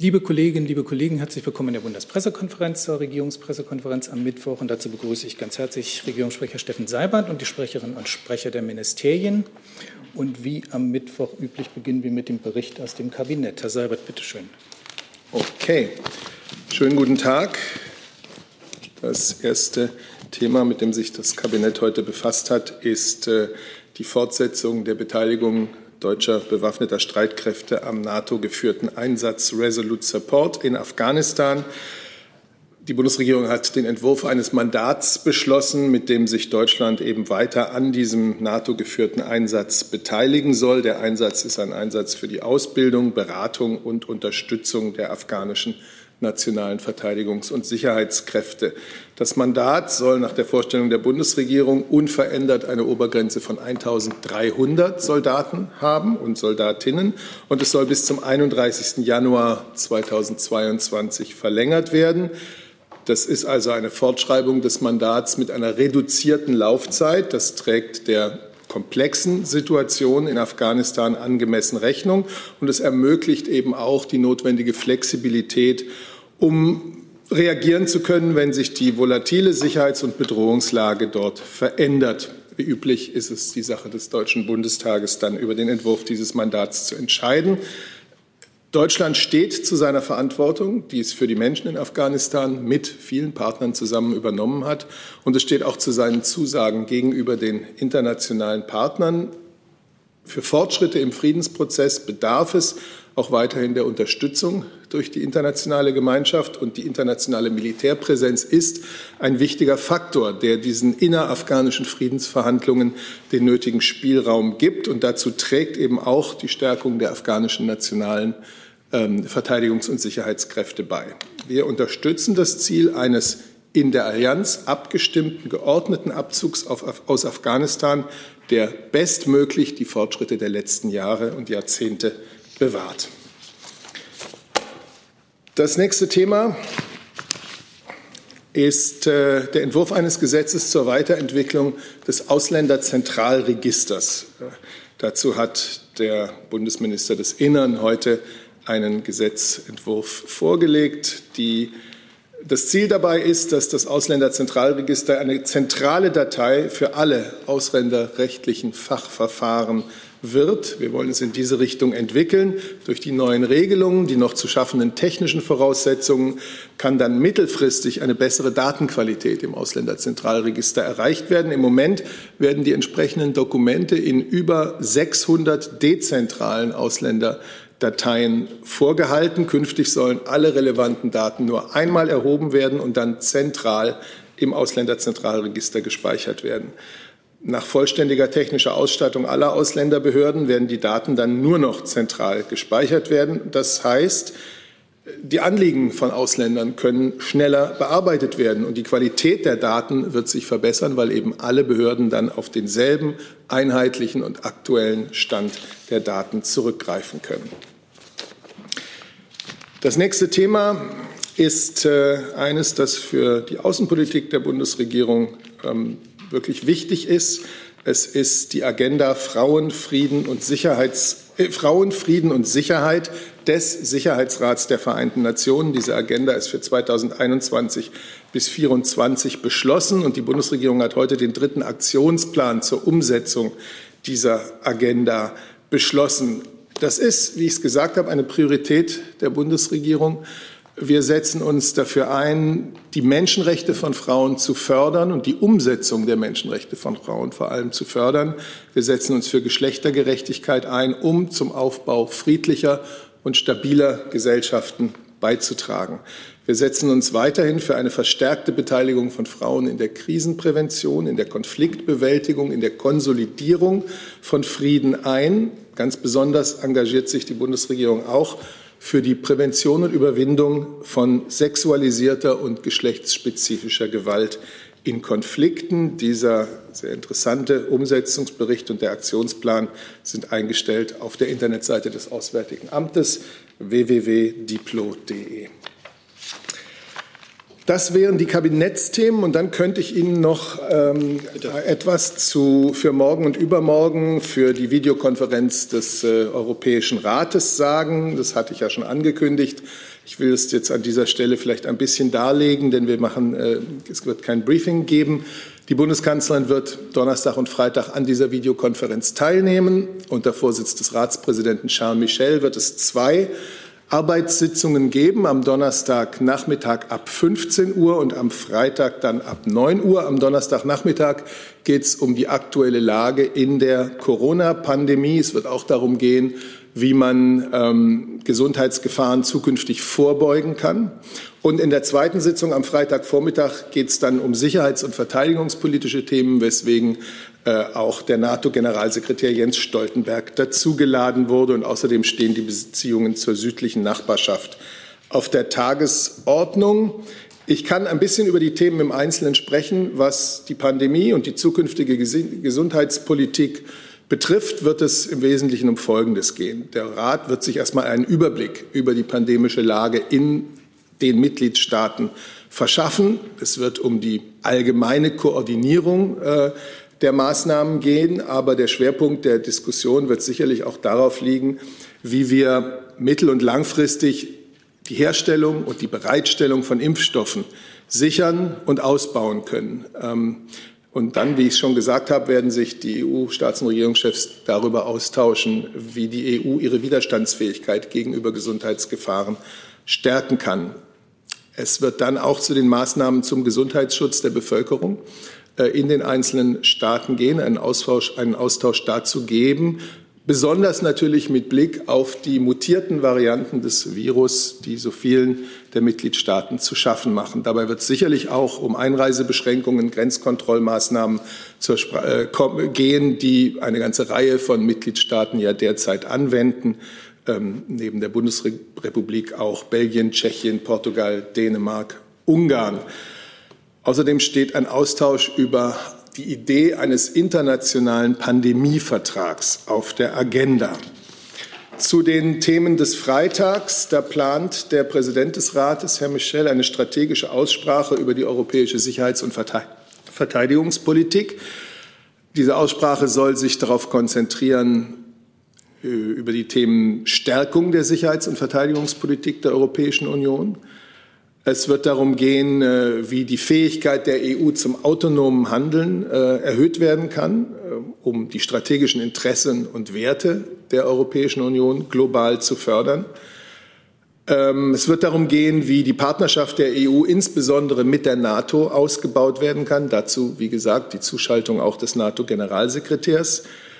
Liebe Kolleginnen, liebe Kollegen, herzlich willkommen in der Bundespressekonferenz zur Regierungspressekonferenz am Mittwoch. Und dazu begrüße ich ganz herzlich Regierungssprecher Steffen Seibert und die Sprecherinnen und Sprecher der Ministerien. Und wie am Mittwoch üblich beginnen wir mit dem Bericht aus dem Kabinett. Herr Seibert, bitteschön. Okay, schönen guten Tag. Das erste Thema, mit dem sich das Kabinett heute befasst hat, ist die Fortsetzung der Beteiligung deutscher bewaffneter Streitkräfte am NATO-geführten Einsatz Resolute Support in Afghanistan. Die Bundesregierung hat den Entwurf eines Mandats beschlossen, mit dem sich Deutschland eben weiter an diesem NATO-geführten Einsatz beteiligen soll. Der Einsatz ist ein Einsatz für die Ausbildung, Beratung und Unterstützung der afghanischen nationalen Verteidigungs- und Sicherheitskräfte. Das Mandat soll nach der Vorstellung der Bundesregierung unverändert eine Obergrenze von 1.300 Soldaten haben und Soldatinnen. Und es soll bis zum 31. Januar 2022 verlängert werden. Das ist also eine Fortschreibung des Mandats mit einer reduzierten Laufzeit. Das trägt der komplexen Situation in Afghanistan angemessen Rechnung. Und es ermöglicht eben auch die notwendige Flexibilität, um reagieren zu können, wenn sich die volatile Sicherheits- und Bedrohungslage dort verändert. Wie üblich ist es die Sache des Deutschen Bundestages, dann über den Entwurf dieses Mandats zu entscheiden. Deutschland steht zu seiner Verantwortung, die es für die Menschen in Afghanistan mit vielen Partnern zusammen übernommen hat. Und es steht auch zu seinen Zusagen gegenüber den internationalen Partnern. Für Fortschritte im Friedensprozess bedarf es auch weiterhin der Unterstützung durch die internationale Gemeinschaft. Und die internationale Militärpräsenz ist ein wichtiger Faktor, der diesen innerafghanischen Friedensverhandlungen den nötigen Spielraum gibt. Und dazu trägt eben auch die Stärkung der afghanischen nationalen Verteidigungs- und Sicherheitskräfte bei. Wir unterstützen das Ziel eines in der Allianz abgestimmten, geordneten Abzugs aus Afghanistan, der bestmöglich die Fortschritte der letzten Jahre und Jahrzehnte bewahrt. Das nächste Thema ist der Entwurf eines Gesetzes zur Weiterentwicklung des Ausländerzentralregisters. Dazu hat der Bundesminister des Innern heute einen Gesetzentwurf vorgelegt. Das Ziel dabei ist, dass das Ausländerzentralregister eine zentrale Datei für alle ausländerrechtlichen Fachverfahren wird. Wir wollen es in diese Richtung entwickeln. Durch die neuen Regelungen, die noch zu schaffenden technischen Voraussetzungen, kann dann mittelfristig eine bessere Datenqualität im Ausländerzentralregister erreicht werden. Im Moment werden die entsprechenden Dokumente in über 600 dezentralen Ausländerdateien vorgehalten. Künftig sollen alle relevanten Daten nur einmal erhoben werden und dann zentral im Ausländerzentralregister gespeichert werden. Nach vollständiger technischer Ausstattung aller Ausländerbehörden werden die Daten dann nur noch zentral gespeichert werden. Das heißt, die Anliegen von Ausländern können schneller bearbeitet werden und die Qualität der Daten wird sich verbessern, weil eben alle Behörden dann auf denselben einheitlichen und aktuellen Stand der Daten zurückgreifen können. Das nächste Thema ist eines, das für die Außenpolitik der Bundesregierung wirklich wichtig ist. Es ist die Agenda Frauen, Frieden und Sicherheit des Sicherheitsrats der Vereinten Nationen. Diese Agenda ist für 2021 bis 2024 beschlossen und die Bundesregierung hat heute den 3. Aktionsplan zur Umsetzung dieser Agenda beschlossen. Das ist, wie ich es gesagt habe, eine Priorität der Bundesregierung. Wir setzen uns dafür ein, die Menschenrechte von Frauen zu fördern und die Umsetzung der Menschenrechte von Frauen vor allem zu fördern. Wir setzen uns für Geschlechtergerechtigkeit ein, um zum Aufbau friedlicher und stabiler Gesellschaften beizutragen. Wir setzen uns weiterhin für eine verstärkte Beteiligung von Frauen in der Krisenprävention, in der Konfliktbewältigung, in der Konsolidierung von Frieden ein. Ganz besonders engagiert sich die Bundesregierung auch für die Prävention und Überwindung von sexualisierter und geschlechtsspezifischer Gewalt in Konflikten. Dieser sehr interessante Umsetzungsbericht und der Aktionsplan sind eingestellt auf der Internetseite des Auswärtigen Amtes www.diplo.de. Das wären die Kabinettsthemen und dann könnte ich Ihnen noch etwas für morgen und übermorgen für die Videokonferenz des Europäischen Rates sagen. Das hatte ich ja schon angekündigt. Ich will es jetzt an dieser Stelle vielleicht ein bisschen darlegen, denn es wird kein Briefing geben. Die Bundeskanzlerin wird Donnerstag und Freitag an dieser Videokonferenz teilnehmen. Unter Vorsitz des Ratspräsidenten Charles Michel wird es 2 Arbeitssitzungen geben, am Donnerstagnachmittag ab 15 Uhr und am Freitag dann ab 9 Uhr. Am Donnerstagnachmittag geht es um die aktuelle Lage in der Corona-Pandemie. Es wird auch darum gehen, wie man Gesundheitsgefahren zukünftig vorbeugen kann. Und in der zweiten Sitzung am Freitagvormittag geht es dann um sicherheits- und verteidigungspolitische Themen, weswegen auch der NATO-Generalsekretär Jens Stoltenberg dazugeladen wurde. Und außerdem stehen die Beziehungen zur südlichen Nachbarschaft auf der Tagesordnung. Ich kann ein bisschen über die Themen im Einzelnen sprechen. Was die Pandemie und die zukünftige Gesundheitspolitik betrifft, wird es im Wesentlichen um Folgendes gehen. Der Rat wird sich erstmal einen Überblick über die pandemische Lage in den Mitgliedstaaten verschaffen. Es wird um die allgemeine Koordinierung der Maßnahmen gehen, aber der Schwerpunkt der Diskussion wird sicherlich auch darauf liegen, wie wir mittel- und langfristig die Herstellung und die Bereitstellung von Impfstoffen sichern und ausbauen können. Und dann, wie ich schon gesagt habe, werden sich die EU-Staats- und Regierungschefs darüber austauschen, wie die EU ihre Widerstandsfähigkeit gegenüber Gesundheitsgefahren stärken kann. Es wird dann auch zu den Maßnahmen zum Gesundheitsschutz der Bevölkerung in den einzelnen Staaten gehen, einen Austausch dazu geben, besonders natürlich mit Blick auf die mutierten Varianten des Virus, die so vielen der Mitgliedstaaten zu schaffen machen. Dabei wird es sicherlich auch um Einreisebeschränkungen, Grenzkontrollmaßnahmen gehen, die eine ganze Reihe von Mitgliedstaaten ja derzeit anwenden. Neben der Bundesrepublik auch Belgien, Tschechien, Portugal, Dänemark, Ungarn. Außerdem steht ein Austausch über die Idee eines internationalen Pandemievertrags auf der Agenda. Zu den Themen des Freitags, da plant der Präsident des Rates, Herr Michel, eine strategische Aussprache über die europäische Sicherheits- und Verteidigungspolitik. Diese Aussprache soll sich darauf konzentrieren, über die Themen Stärkung der Sicherheits- und Verteidigungspolitik der Europäischen Union. Es wird darum gehen, wie die Fähigkeit der EU zum autonomen Handeln erhöht werden kann, um die strategischen Interessen und Werte der Europäischen Union global zu fördern. Es wird darum gehen, wie die Partnerschaft der EU insbesondere mit der NATO ausgebaut werden kann. Dazu, wie gesagt, die Zuschaltung auch des NATO-Generalsekretärs.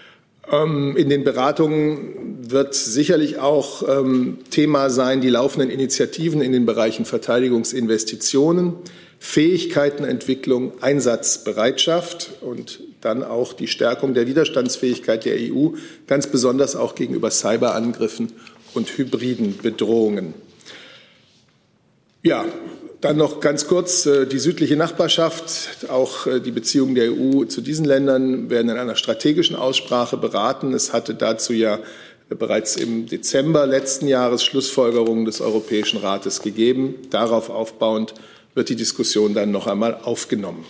In den Beratungen wird sicherlich auch Thema sein, die laufenden Initiativen in den Bereichen Verteidigungsinvestitionen, Fähigkeitenentwicklung, Einsatzbereitschaft und dann auch die Stärkung der Widerstandsfähigkeit der EU, ganz besonders auch gegenüber Cyberangriffen und hybriden Bedrohungen. Ja, dann noch ganz kurz die südliche Nachbarschaft. Auch die Beziehungen der EU zu diesen Ländern werden in einer strategischen Aussprache beraten. Es hatte dazu ja bereits im Dezember letzten Jahres Schlussfolgerungen des Europäischen Rates gegeben. Darauf aufbauend wird die Diskussion dann noch einmal aufgenommen.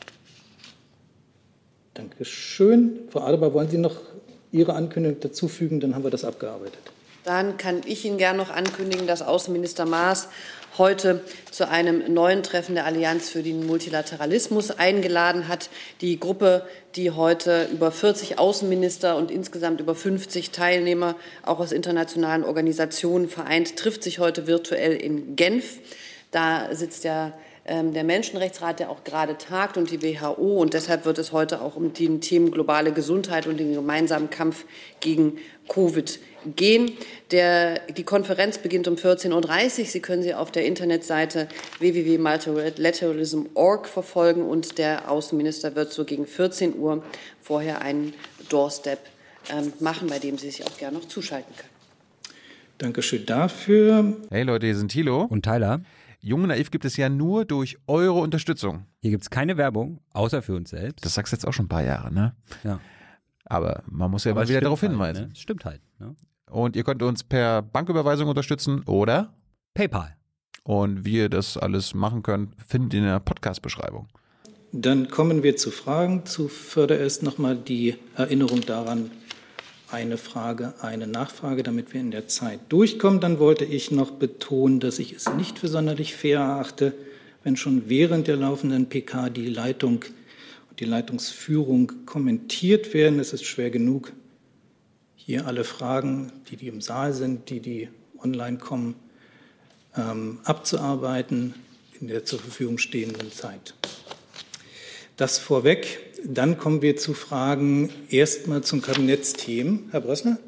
Danke schön. Frau Adebar, wollen Sie noch Ihre Ankündigung dazufügen? Dann haben wir das abgearbeitet. Dann kann ich Ihnen gerne noch ankündigen, dass Außenminister Maas heute zu einem neuen Treffen der Allianz für den Multilateralismus eingeladen hat. Die Gruppe, die heute über 40 Außenminister und insgesamt über 50 Teilnehmer auch aus internationalen Organisationen vereint, trifft sich heute virtuell in Genf. Da sitzt der Menschenrechtsrat, der auch gerade tagt, und die WHO. Und deshalb wird es heute auch um die Themen globale Gesundheit und den gemeinsamen Kampf gegen Covid gehen. Die Konferenz beginnt um 14:30 Uhr. Sie können sie auf der Internetseite www.multilateralism.org verfolgen. Und der Außenminister wird so gegen 14 Uhr vorher einen Doorstep machen, bei dem Sie sich auch gerne noch zuschalten können. Dankeschön dafür. Hey Leute, hier sind Thilo und Tyler. Jung und Naiv gibt es ja nur durch eure Unterstützung. Hier gibt es keine Werbung, außer für uns selbst. Das sagst du jetzt auch schon ein paar Jahre, ne? Ja. Aber man muss ja mal wieder darauf hinweisen. Ne? Stimmt halt. Ne? Und ihr könnt uns per Banküberweisung unterstützen oder PayPal. Und wie ihr das alles machen könnt, findet ihr in der Podcast-Beschreibung. Dann kommen wir zu Fragen. Zuvorderst nochmal die Erinnerung daran, eine Frage, eine Nachfrage, damit wir in der Zeit durchkommen. Dann wollte ich noch betonen, dass ich es nicht für sonderlich fair erachte, wenn schon während der laufenden PK die Leitung und die Leitungsführung kommentiert werden. Es ist schwer genug, hier alle Fragen, die im Saal sind, die online kommen, abzuarbeiten in der zur Verfügung stehenden Zeit. Das vorweg. Dann kommen wir zu Fragen erstmal zum Kabinettsthemen. Herr Brössler?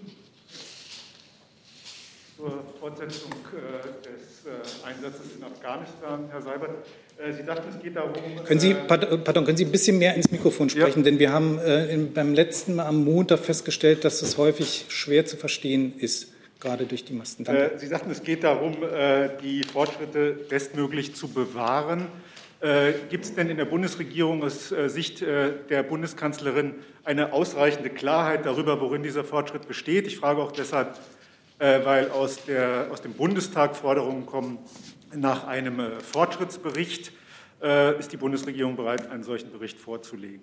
Zur Fortsetzung des Einsatzes in Afghanistan, Herr Seibert. Sie dachten, es geht darum... Können Sie ein bisschen mehr ins Mikrofon sprechen? Ja. Denn wir haben beim letzten Mal am Montag festgestellt, dass es häufig schwer zu verstehen ist, gerade durch die Masten. Danke. Sie sagten, es geht darum, die Fortschritte bestmöglich zu bewahren. Gibt es denn in der Bundesregierung aus Sicht der Bundeskanzlerin eine ausreichende Klarheit darüber, worin dieser Fortschritt besteht? Ich frage auch deshalb, weil aus dem Bundestag Forderungen kommen nach einem Fortschrittsbericht. Ist die Bundesregierung bereit, einen solchen Bericht vorzulegen?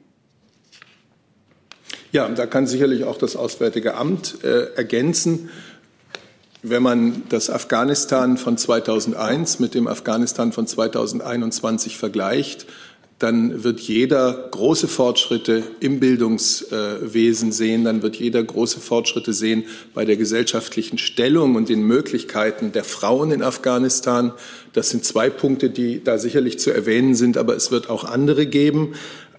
Ja, da kann sicherlich auch das Auswärtige Amt ergänzen. Wenn man das Afghanistan von 2001 mit dem Afghanistan von 2021 vergleicht, dann wird jeder große Fortschritte im Bildungswesen sehen, dann wird jeder große Fortschritte sehen bei der gesellschaftlichen Stellung und den Möglichkeiten der Frauen in Afghanistan. Das sind zwei Punkte, die da sicherlich zu erwähnen sind, aber es wird auch andere geben.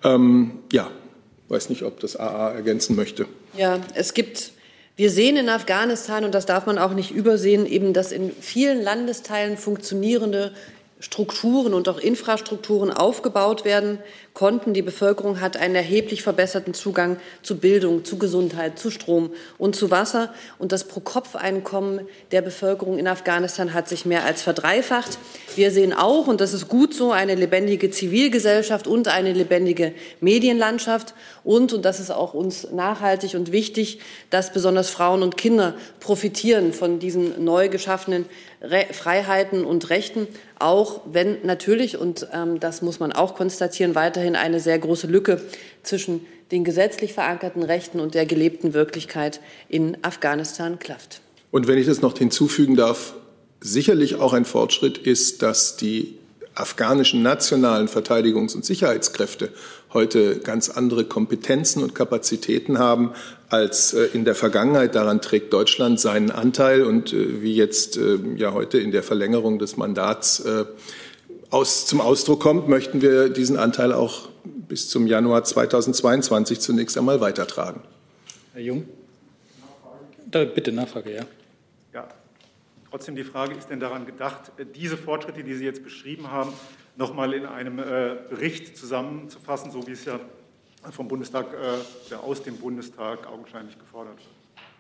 Weiß nicht, ob das AA ergänzen möchte. Ja, wir sehen in Afghanistan, und das darf man auch nicht übersehen, eben, dass in vielen Landesteilen funktionierende Strukturen und auch Infrastrukturen aufgebaut werden konnten. Die Bevölkerung hat einen erheblich verbesserten Zugang zu Bildung, zu Gesundheit, zu Strom und zu Wasser. Und das Pro-Kopf-Einkommen der Bevölkerung in Afghanistan hat sich mehr als verdreifacht. Wir sehen auch, und das ist gut so, eine lebendige Zivilgesellschaft und eine lebendige Medienlandschaft. Und das ist auch uns nachhaltig und wichtig, dass besonders Frauen und Kinder profitieren von diesen neu geschaffenen Freiheiten und Rechten, auch wenn natürlich, und das muss man auch konstatieren, weiterhin eine sehr große Lücke zwischen den gesetzlich verankerten Rechten und der gelebten Wirklichkeit in Afghanistan klafft. Und wenn ich das noch hinzufügen darf, sicherlich auch ein Fortschritt ist, dass die afghanischen nationalen Verteidigungs- und Sicherheitskräfte heute ganz andere Kompetenzen und Kapazitäten haben als in der Vergangenheit. Daran trägt Deutschland seinen Anteil. Und wie jetzt heute in der Verlängerung des Mandats zum Ausdruck kommt, möchten wir diesen Anteil auch bis zum Januar 2022 zunächst einmal weitertragen. Herr Jung? Bitte Nachfrage, ja. Ja, trotzdem die Frage, ist denn daran gedacht, diese Fortschritte, die Sie jetzt beschrieben haben, nochmal in einem Bericht zusammenzufassen, so wie es ja vom Bundestag oder aus dem Bundestag augenscheinlich gefordert wird?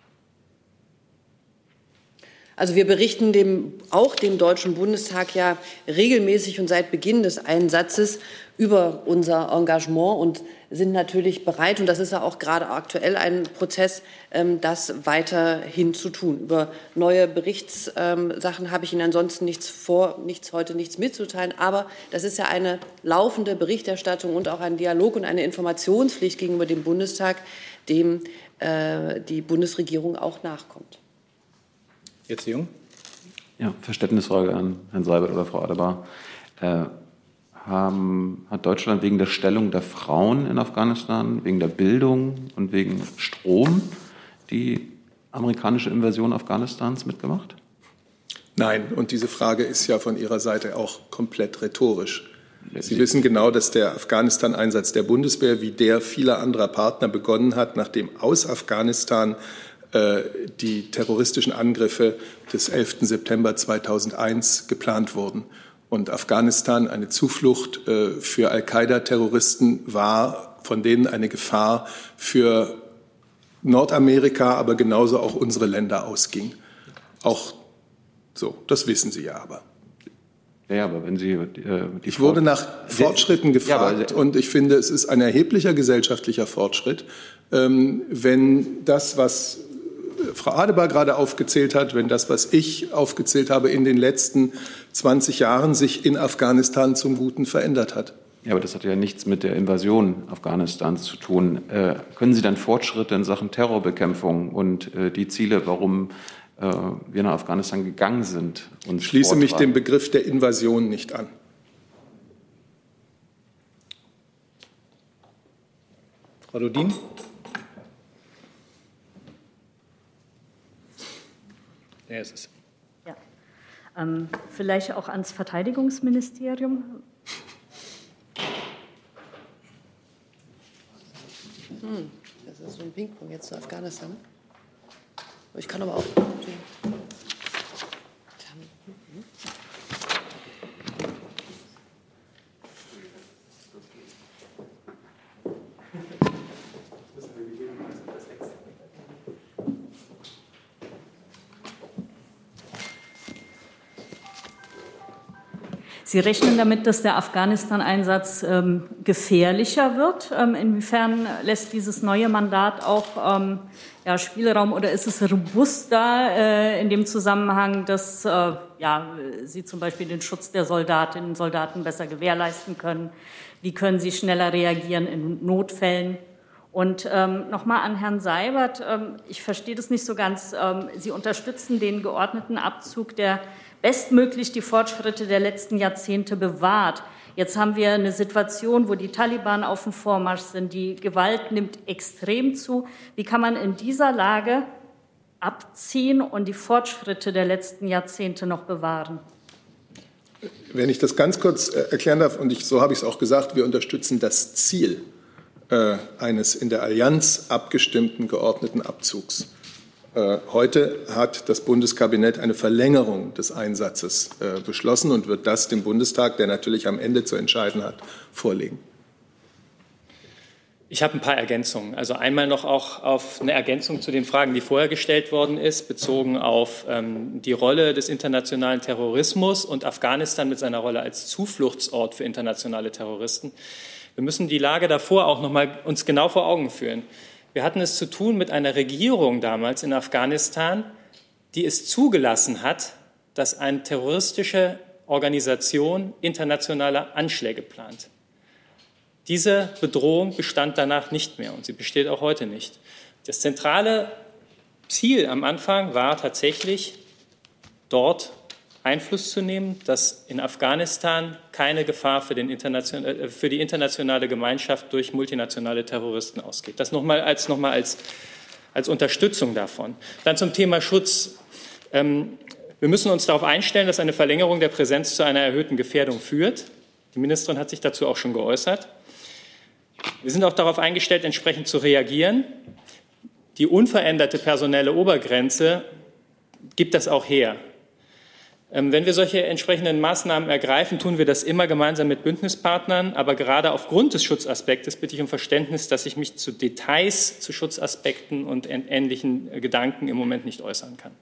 Also wir berichten dem Deutschen Bundestag ja regelmäßig und seit Beginn des Einsatzes über unser Engagement und sind natürlich bereit, und das ist ja auch gerade aktuell ein Prozess, das weiterhin zu tun. Über neue Berichtssachen habe ich Ihnen ansonsten nichts mitzuteilen, aber das ist ja eine laufende Berichterstattung und auch ein Dialog und eine Informationspflicht gegenüber dem Bundestag, dem die Bundesregierung auch nachkommt. Jetzt Jung. Ja, Verständnisfrage an Herrn Seibert oder Frau Adebar. Hat Deutschland wegen der Stellung der Frauen in Afghanistan, wegen der Bildung und wegen Strom die amerikanische Invasion Afghanistans mitgemacht? Nein, und diese Frage ist ja von Ihrer Seite auch komplett rhetorisch. Sie wissen genau, dass der Afghanistan-Einsatz der Bundeswehr wie der vieler anderer Partner begonnen hat, nachdem aus Afghanistan die terroristischen Angriffe des 11. September 2001 geplant wurden. Und Afghanistan eine Zuflucht für Al-Qaida-Terroristen war, von denen eine Gefahr für Nordamerika, aber genauso auch unsere Länder ausging. Auch so, das wissen Sie ja aber. Ja, aber wenn Sie ich wurde nach Fortschritten gefragt, und ich finde, es ist ein erheblicher gesellschaftlicher Fortschritt, wenn das, was Frau Adebar gerade aufgezählt hat, wenn das, was ich aufgezählt habe, in den letzten 20 Jahren sich in Afghanistan zum Guten verändert hat? Ja, aber das hat ja nichts mit der Invasion Afghanistans zu tun. Können Sie dann Fortschritte in Sachen Terrorbekämpfung und die Ziele, warum wir nach Afghanistan gegangen sind, uns Schließe mich vortragen? dem Begriff der Invasion nicht an. Frau Dudin? Ja, ist es. Ja. Vielleicht auch ans Verteidigungsministerium. Das ist so ein Ping-Pong jetzt zu Afghanistan. Ich kann aber auch. Sie rechnen damit, dass der Afghanistan-Einsatz gefährlicher wird. Inwiefern lässt dieses neue Mandat auch Spielraum oder ist es robuster in dem Zusammenhang, dass Sie zum Beispiel den Schutz der Soldatinnen und Soldaten besser gewährleisten können? Wie können Sie schneller reagieren in Notfällen? Und nochmal an Herrn Seibert, ich verstehe das nicht so ganz. Sie unterstützen den geordneten Abzug, der bestmöglich die Fortschritte der letzten Jahrzehnte bewahrt. Jetzt haben wir eine Situation, wo die Taliban auf dem Vormarsch sind. Die Gewalt nimmt extrem zu. Wie kann man in dieser Lage abziehen und die Fortschritte der letzten Jahrzehnte noch bewahren? Wenn ich das ganz kurz erklären darf, und so habe ich es auch gesagt, wir unterstützen das Ziel eines in der Allianz abgestimmten geordneten Abzugs. Heute hat das Bundeskabinett eine Verlängerung des Einsatzes beschlossen und wird das dem Bundestag, der natürlich am Ende zu entscheiden hat, vorlegen. Ich habe ein paar Ergänzungen. Also einmal noch auch auf eine Ergänzung zu den Fragen, die vorher gestellt worden ist, bezogen auf die Rolle des internationalen Terrorismus und Afghanistan mit seiner Rolle als Zufluchtsort für internationale Terroristen. Wir müssen die Lage davor auch noch mal uns genau vor Augen führen. Wir hatten es zu tun mit einer Regierung damals in Afghanistan, die es zugelassen hat, dass eine terroristische Organisation internationale Anschläge plant. Diese Bedrohung bestand danach nicht mehr und sie besteht auch heute nicht. Das zentrale Ziel am Anfang war tatsächlich, dort Einfluss zu nehmen, dass in Afghanistan keine Gefahr für die internationale Gemeinschaft durch multinationale Terroristen ausgeht. Das nochmal als Unterstützung davon. Dann zum Thema Schutz. Wir müssen uns darauf einstellen, dass eine Verlängerung der Präsenz zu einer erhöhten Gefährdung führt. Die Ministerin hat sich dazu auch schon geäußert. Wir sind auch darauf eingestellt, entsprechend zu reagieren. Die unveränderte personelle Obergrenze gibt das auch her. Wenn wir solche entsprechenden Maßnahmen ergreifen, tun wir das immer gemeinsam mit Bündnispartnern. Aber gerade aufgrund des Schutzaspektes bitte ich um Verständnis, dass ich mich zu Details, zu Schutzaspekten und ähnlichen Gedanken im Moment nicht äußern kann.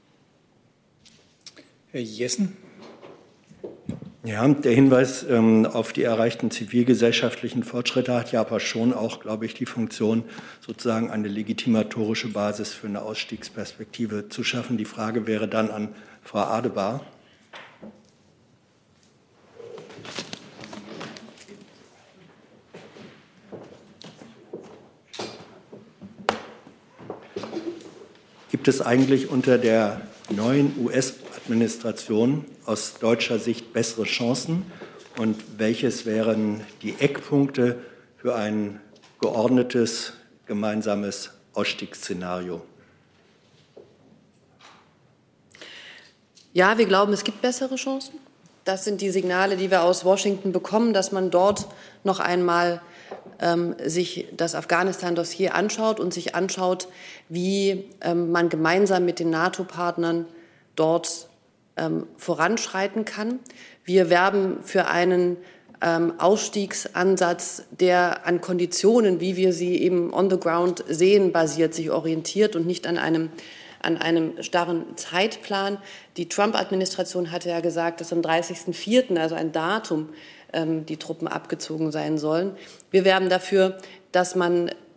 Herr Jessen. Ja, der Hinweis auf die erreichten zivilgesellschaftlichen Fortschritte hat ja aber schon auch, glaube ich, die Funktion, sozusagen eine legitimatorische Basis für eine Ausstiegsperspektive zu schaffen. Die Frage wäre dann an Frau Adebar. Gibt es eigentlich unter der neuen US-Administration aus deutscher Sicht bessere Chancen? Und welches wären die Eckpunkte für ein geordnetes, gemeinsames Ausstiegsszenario? Ja, wir glauben, es gibt bessere Chancen. Das sind die Signale, die wir aus Washington bekommen, dass man dort noch einmal sich das Afghanistan-Dossier anschaut und sich anschaut, wie man gemeinsam mit den NATO-Partnern dort voranschreiten kann. Wir werben für einen Ausstiegsansatz, der an Konditionen, wie wir sie eben on the ground sehen, basiert, sich orientiert und nicht an einem starren Zeitplan. Die Trump-Administration hatte ja gesagt, dass am 30.04., also ein Datum, die Truppen abgezogen sein sollen. Wir werben dafür, dass man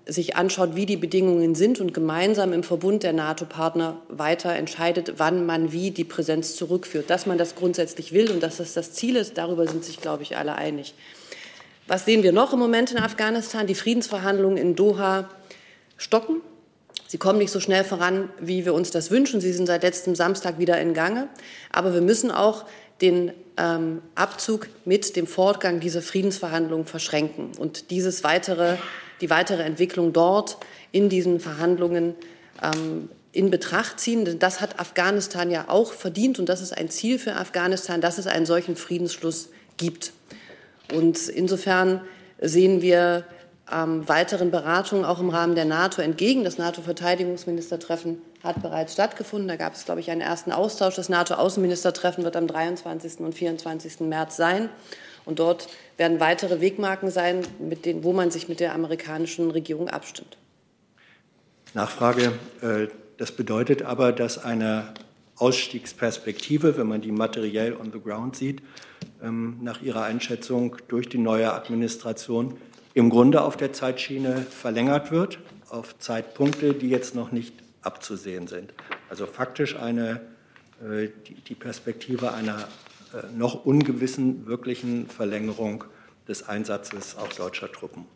sich anschaut, wie die Bedingungen sind und gemeinsam im Verbund der NATO-Partner weiter entscheidet, wann man wie die Präsenz zurückführt. Dass man das grundsätzlich will und dass das Ziel ist, darüber sind sich, glaube ich, alle einig. Was sehen wir noch im Moment in Afghanistan? Die Friedensverhandlungen in Doha stocken. Sie kommen nicht so schnell voran, wie wir uns das wünschen. Sie sind seit letztem Samstag wieder in Gange. Aber wir müssen auch den Abzug mit dem Fortgang dieser Friedensverhandlungen verschränken und die weitere Entwicklung dort in diesen Verhandlungen in Betracht ziehen. Denn das hat Afghanistan ja auch verdient und das ist ein Ziel für Afghanistan, dass es einen solchen Friedensschluss gibt. Und insofern sehen wir weiteren Beratungen auch im Rahmen der NATO entgegen. Das NATO-Verteidigungsministertreffen hat bereits stattgefunden. Da gab es, glaube ich, einen ersten Austausch. Das NATO-Außenministertreffen wird am 23. und 24. März sein. Und dort werden weitere Wegmarken sein, wo man sich mit der amerikanischen Regierung abstimmt. Nachfrage. Das bedeutet aber, dass eine Ausstiegsperspektive, wenn man die materiell on the ground sieht, nach Ihrer Einschätzung durch die neue Administration im Grunde auf der Zeitschiene verlängert wird, auf Zeitpunkte, die jetzt noch nicht abzusehen sind. Also faktisch die Perspektive einer noch ungewissen wirklichen Verlängerung des Einsatzes auch deutscher Truppen.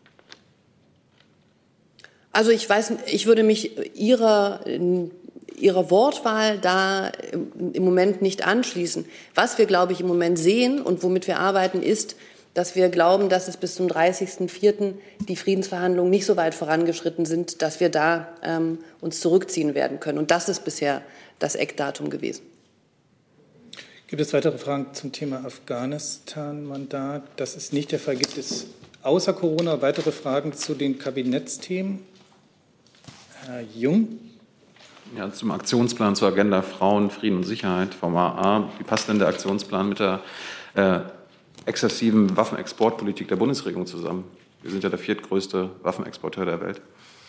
Also ich würde mich Ihrer Wortwahl da im Moment nicht anschließen. Was wir, glaube ich, im Moment sehen und womit wir arbeiten, ist, dass wir glauben, dass es bis zum 30.04. die Friedensverhandlungen nicht so weit vorangeschritten sind, dass wir da uns zurückziehen werden können. Und das ist bisher das Eckdatum gewesen. Gibt es weitere Fragen zum Thema Afghanistan-Mandat? Das ist nicht der Fall. Gibt es außer Corona weitere Fragen zu den Kabinettsthemen? Herr Jung. Ja, zum Aktionsplan zur Agenda Frauen, Frieden und Sicherheit, VMA. Wie passt denn der Aktionsplan mit der exzessiven Waffenexportpolitik der Bundesregierung zusammen? Wir sind ja der viertgrößte Waffenexporteur der Welt.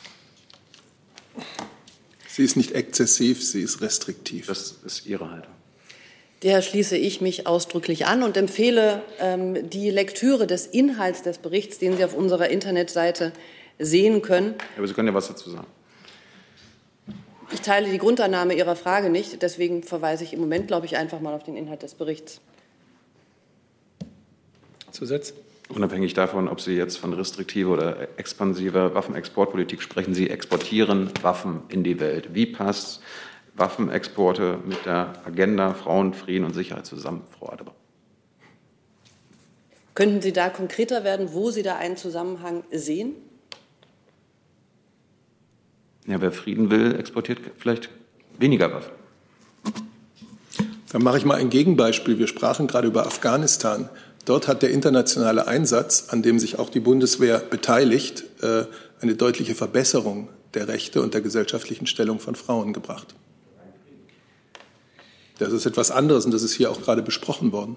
Sie ist nicht exzessiv, sie ist restriktiv. Das ist Ihre Haltung. Der schließe ich mich ausdrücklich an und empfehle die Lektüre des Inhalts des Berichts, den Sie auf unserer Internetseite sehen können. Aber Sie können ja was dazu sagen. Ich teile die Grundannahme Ihrer Frage nicht. Deswegen verweise ich im Moment, glaube ich, einfach mal auf den Inhalt des Berichts. Zusatz? Unabhängig davon, ob Sie jetzt von restriktiver oder expansiver Waffenexportpolitik sprechen, Sie exportieren Waffen in die Welt. Wie passt Waffenexporte mit der Agenda Frauen, Frieden und Sicherheit zusammen, Frau Adebar? Könnten Sie da konkreter werden, wo Sie da einen Zusammenhang sehen? Ja, wer Frieden will, exportiert vielleicht weniger Waffen. Dann mache ich mal ein Gegenbeispiel. Wir sprachen gerade über Afghanistan. Dort hat der internationale Einsatz, an dem sich auch die Bundeswehr beteiligt, eine deutliche Verbesserung der Rechte und der gesellschaftlichen Stellung von Frauen gebracht. Das ist etwas anderes und das ist hier auch gerade besprochen worden.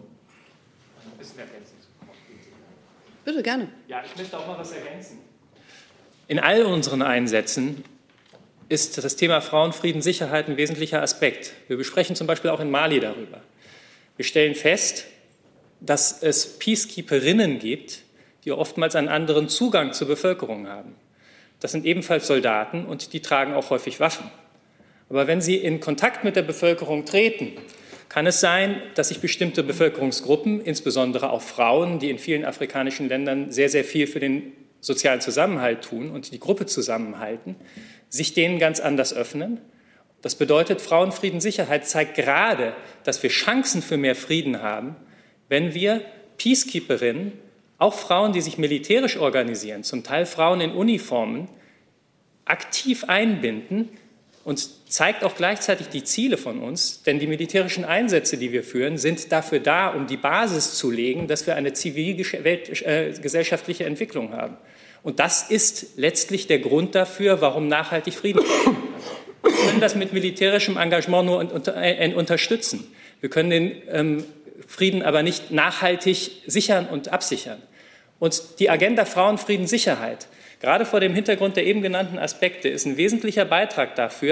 Bitte, gerne. Ja, ich möchte auch mal was ergänzen. In all unseren Einsätzen ist das Thema Frauen, Frieden, Sicherheit ein wesentlicher Aspekt. Wir besprechen zum Beispiel auch in Mali darüber. Wir stellen fest, dass es Peacekeeperinnen gibt, die oftmals einen anderen Zugang zur Bevölkerung haben. Das sind ebenfalls Soldaten und die tragen auch häufig Waffen. Aber wenn sie in Kontakt mit der Bevölkerung treten, kann es sein, dass sich bestimmte Bevölkerungsgruppen, insbesondere auch Frauen, die in vielen afrikanischen Ländern sehr, sehr viel für den sozialen Zusammenhalt tun und die Gruppe zusammenhalten, sich denen ganz anders öffnen. Das bedeutet, Frauen, Frieden, Sicherheit zeigt gerade, dass wir Chancen für mehr Frieden haben, wenn wir Peacekeeperinnen, auch Frauen, die sich militärisch organisieren, zum Teil Frauen in Uniformen, aktiv einbinden und zeigt auch gleichzeitig die Ziele von uns. Denn die militärischen Einsätze, die wir führen, sind dafür da, um die Basis zu legen, dass wir eine zivilgesellschaftliche Entwicklung haben. Und das ist letztlich der Grund dafür, warum nachhaltig Frieden entstehen kann. Wir können das mit militärischem Engagement nur unterstützen. Wir können den Frieden aber nicht nachhaltig sichern und absichern. Und die Agenda Frauen, Frieden, Sicherheit, gerade vor dem Hintergrund der eben genannten Aspekte, ist ein wesentlicher Beitrag dafür,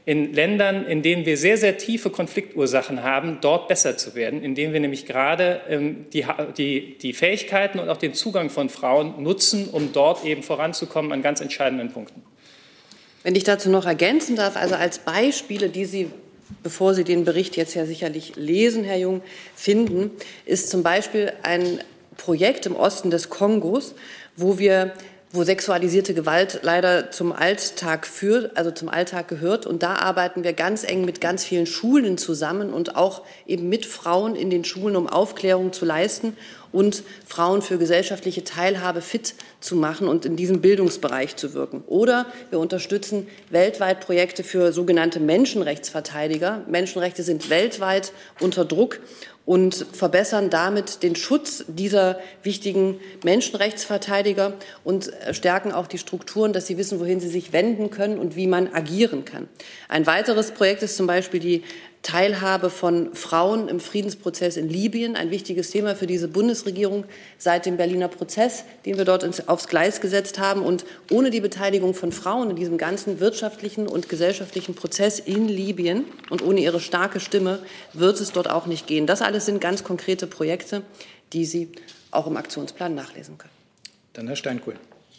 in Ländern, in denen wir sehr, sehr tiefe Konfliktursachen haben, dort besser zu werden, indem wir nämlich gerade die Fähigkeiten und auch den Zugang von Frauen nutzen, um dort eben voranzukommen an ganz entscheidenden Punkten. Wenn ich dazu noch ergänzen darf, also als Beispiele, die Sie, bevor Sie den Bericht jetzt ja sicherlich lesen, Herr Jung, finden, ist zum Beispiel ein Projekt im Osten des Kongos, wo sexualisierte Gewalt leider zum Alltag gehört. Und da arbeiten wir ganz eng mit ganz vielen Schulen zusammen und auch eben mit Frauen in den Schulen, um Aufklärung zu leisten und Frauen für gesellschaftliche Teilhabe fit zu machen und in diesem Bildungsbereich zu wirken. Oder wir unterstützen weltweit Projekte für sogenannte Menschenrechtsverteidiger. Menschenrechte sind weltweit unter Druck und verbessern damit den Schutz dieser wichtigen Menschenrechtsverteidiger und stärken auch die Strukturen, dass sie wissen, wohin sie sich wenden können und wie man agieren kann. Ein weiteres Projekt ist zum Beispiel die Teilhabe von Frauen im Friedensprozess in Libyen, ein wichtiges Thema für diese Bundesregierung seit dem Berliner Prozess, den wir dort aufs Gleis gesetzt haben. Und ohne die Beteiligung von Frauen in diesem ganzen wirtschaftlichen und gesellschaftlichen Prozess in Libyen und ohne ihre starke Stimme wird es dort auch nicht gehen. Das alles sind ganz konkrete Projekte, die Sie auch im Aktionsplan nachlesen können. Dann Herr Steinkuhl.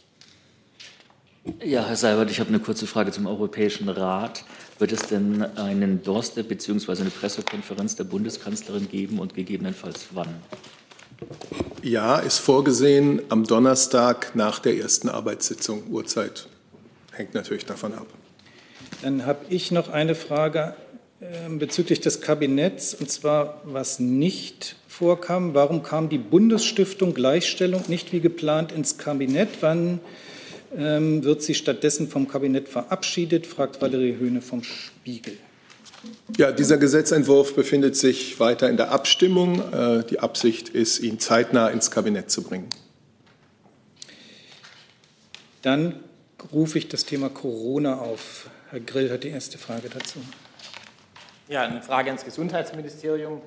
Ja, Herr Seibert, ich habe eine kurze Frage zum Europäischen Rat. Wird es denn einen Doorstep bzw. eine Pressekonferenz der Bundeskanzlerin geben und gegebenenfalls wann? Ja, ist vorgesehen am Donnerstag nach der ersten Arbeitssitzung. Uhrzeit hängt natürlich davon ab. Dann habe ich noch eine Frage bezüglich des Kabinetts, und zwar, was nicht vorkam. Warum kam die Bundesstiftung Gleichstellung nicht wie geplant ins Kabinett? Wann wird sie stattdessen vom Kabinett verabschiedet, fragt Valerie Höhne vom Spiegel. Ja, dieser Gesetzentwurf befindet sich weiter in der Abstimmung. Die Absicht ist, ihn zeitnah ins Kabinett zu bringen. Dann rufe ich das Thema Corona auf. Herr Grill hat die erste Frage dazu. Ja, eine Frage ans Gesundheitsministerium.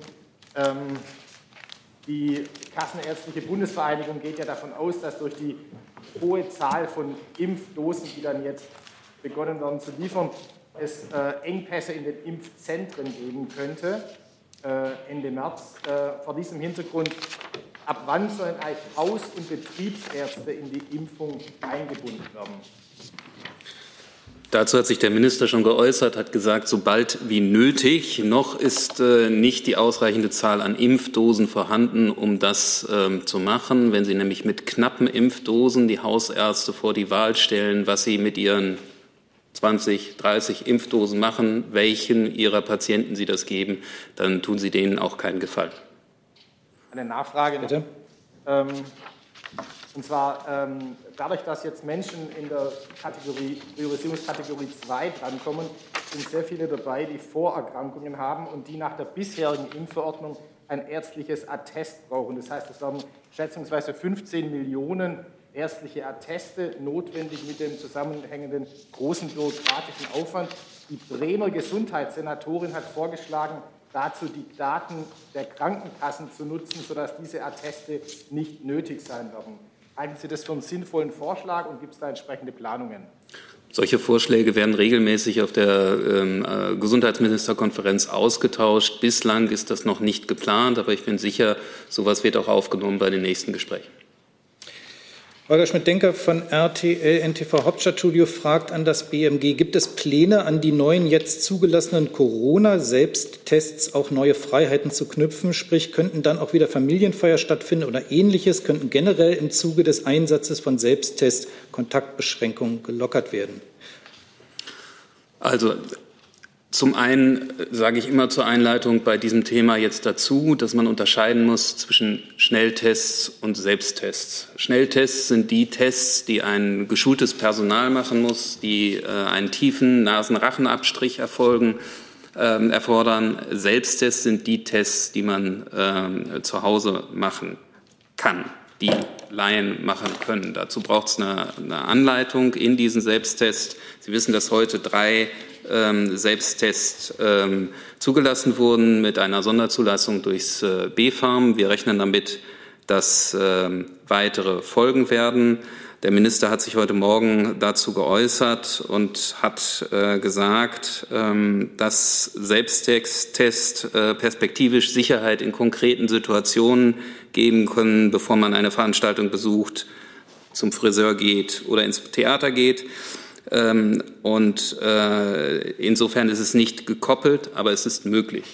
Die Kassenärztliche Bundesvereinigung geht ja davon aus, dass durch die hohe Zahl von Impfdosen, die dann jetzt begonnen werden zu liefern, es Engpässe in den Impfzentren geben könnte, Ende März. Vor diesem Hintergrund, ab wann sollen eigentlich Haus- und Betriebsärzte in die Impfung eingebunden werden? Dazu hat sich der Minister schon geäußert, hat gesagt, so bald wie nötig. Noch ist nicht die ausreichende Zahl an Impfdosen vorhanden, um das zu machen. Wenn Sie nämlich mit knappen Impfdosen die Hausärzte vor die Wahl stellen, was sie mit ihren 20, 30 Impfdosen machen, welchen ihrer Patienten sie das geben, dann tun Sie denen auch keinen Gefallen. Eine Nachfrage. Bitte. Und zwar dadurch, dass jetzt Menschen in der Priorisierungskategorie 2 drankommen, sind sehr viele dabei, die Vorerkrankungen haben und die nach der bisherigen Impfverordnung ein ärztliches Attest brauchen. Das heißt, es werden schätzungsweise 15 Millionen ärztliche Atteste notwendig mit dem zusammenhängenden großen bürokratischen Aufwand. Die Bremer Gesundheitssenatorin hat vorgeschlagen, dazu die Daten der Krankenkassen zu nutzen, sodass diese Atteste nicht nötig sein werden. Halten Sie das für einen sinnvollen Vorschlag und gibt es da entsprechende Planungen? Solche Vorschläge werden regelmäßig auf der Gesundheitsministerkonferenz ausgetauscht. Bislang ist das noch nicht geplant, aber ich bin sicher, sowas wird auch aufgenommen bei den nächsten Gesprächen. Holger Schmidt-Denker von RTL NTV Hauptstadtstudio fragt an das BMG, gibt es Pläne, an die neuen jetzt zugelassenen Corona-Selbsttests auch neue Freiheiten zu knüpfen? Sprich, könnten dann auch wieder Familienfeier stattfinden oder Ähnliches? Könnten generell im Zuge des Einsatzes von Selbsttests Kontaktbeschränkungen gelockert werden? Also zum einen sage ich immer zur Einleitung bei diesem Thema jetzt dazu, dass man unterscheiden muss zwischen Schnelltests und Selbsttests. Schnelltests sind die Tests, die ein geschultes Personal machen muss, die einen tiefen Nasen-Rachen-Abstrich erfordern. Selbsttests sind die Tests, die man zu Hause machen kann, die Laien machen können. Dazu braucht es eine Anleitung in diesen Selbsttest. Sie wissen, dass heute 3 Selbsttests zugelassen wurden mit einer Sonderzulassung durchs BfArM. Wir rechnen damit, dass weitere folgen werden. Der Minister hat sich heute Morgen dazu geäußert und hat gesagt, dass Selbsttest perspektivisch Sicherheit in konkreten Situationen geben können, bevor man eine Veranstaltung besucht, zum Friseur geht oder ins Theater geht. Und insofern ist es nicht gekoppelt, aber es ist möglich.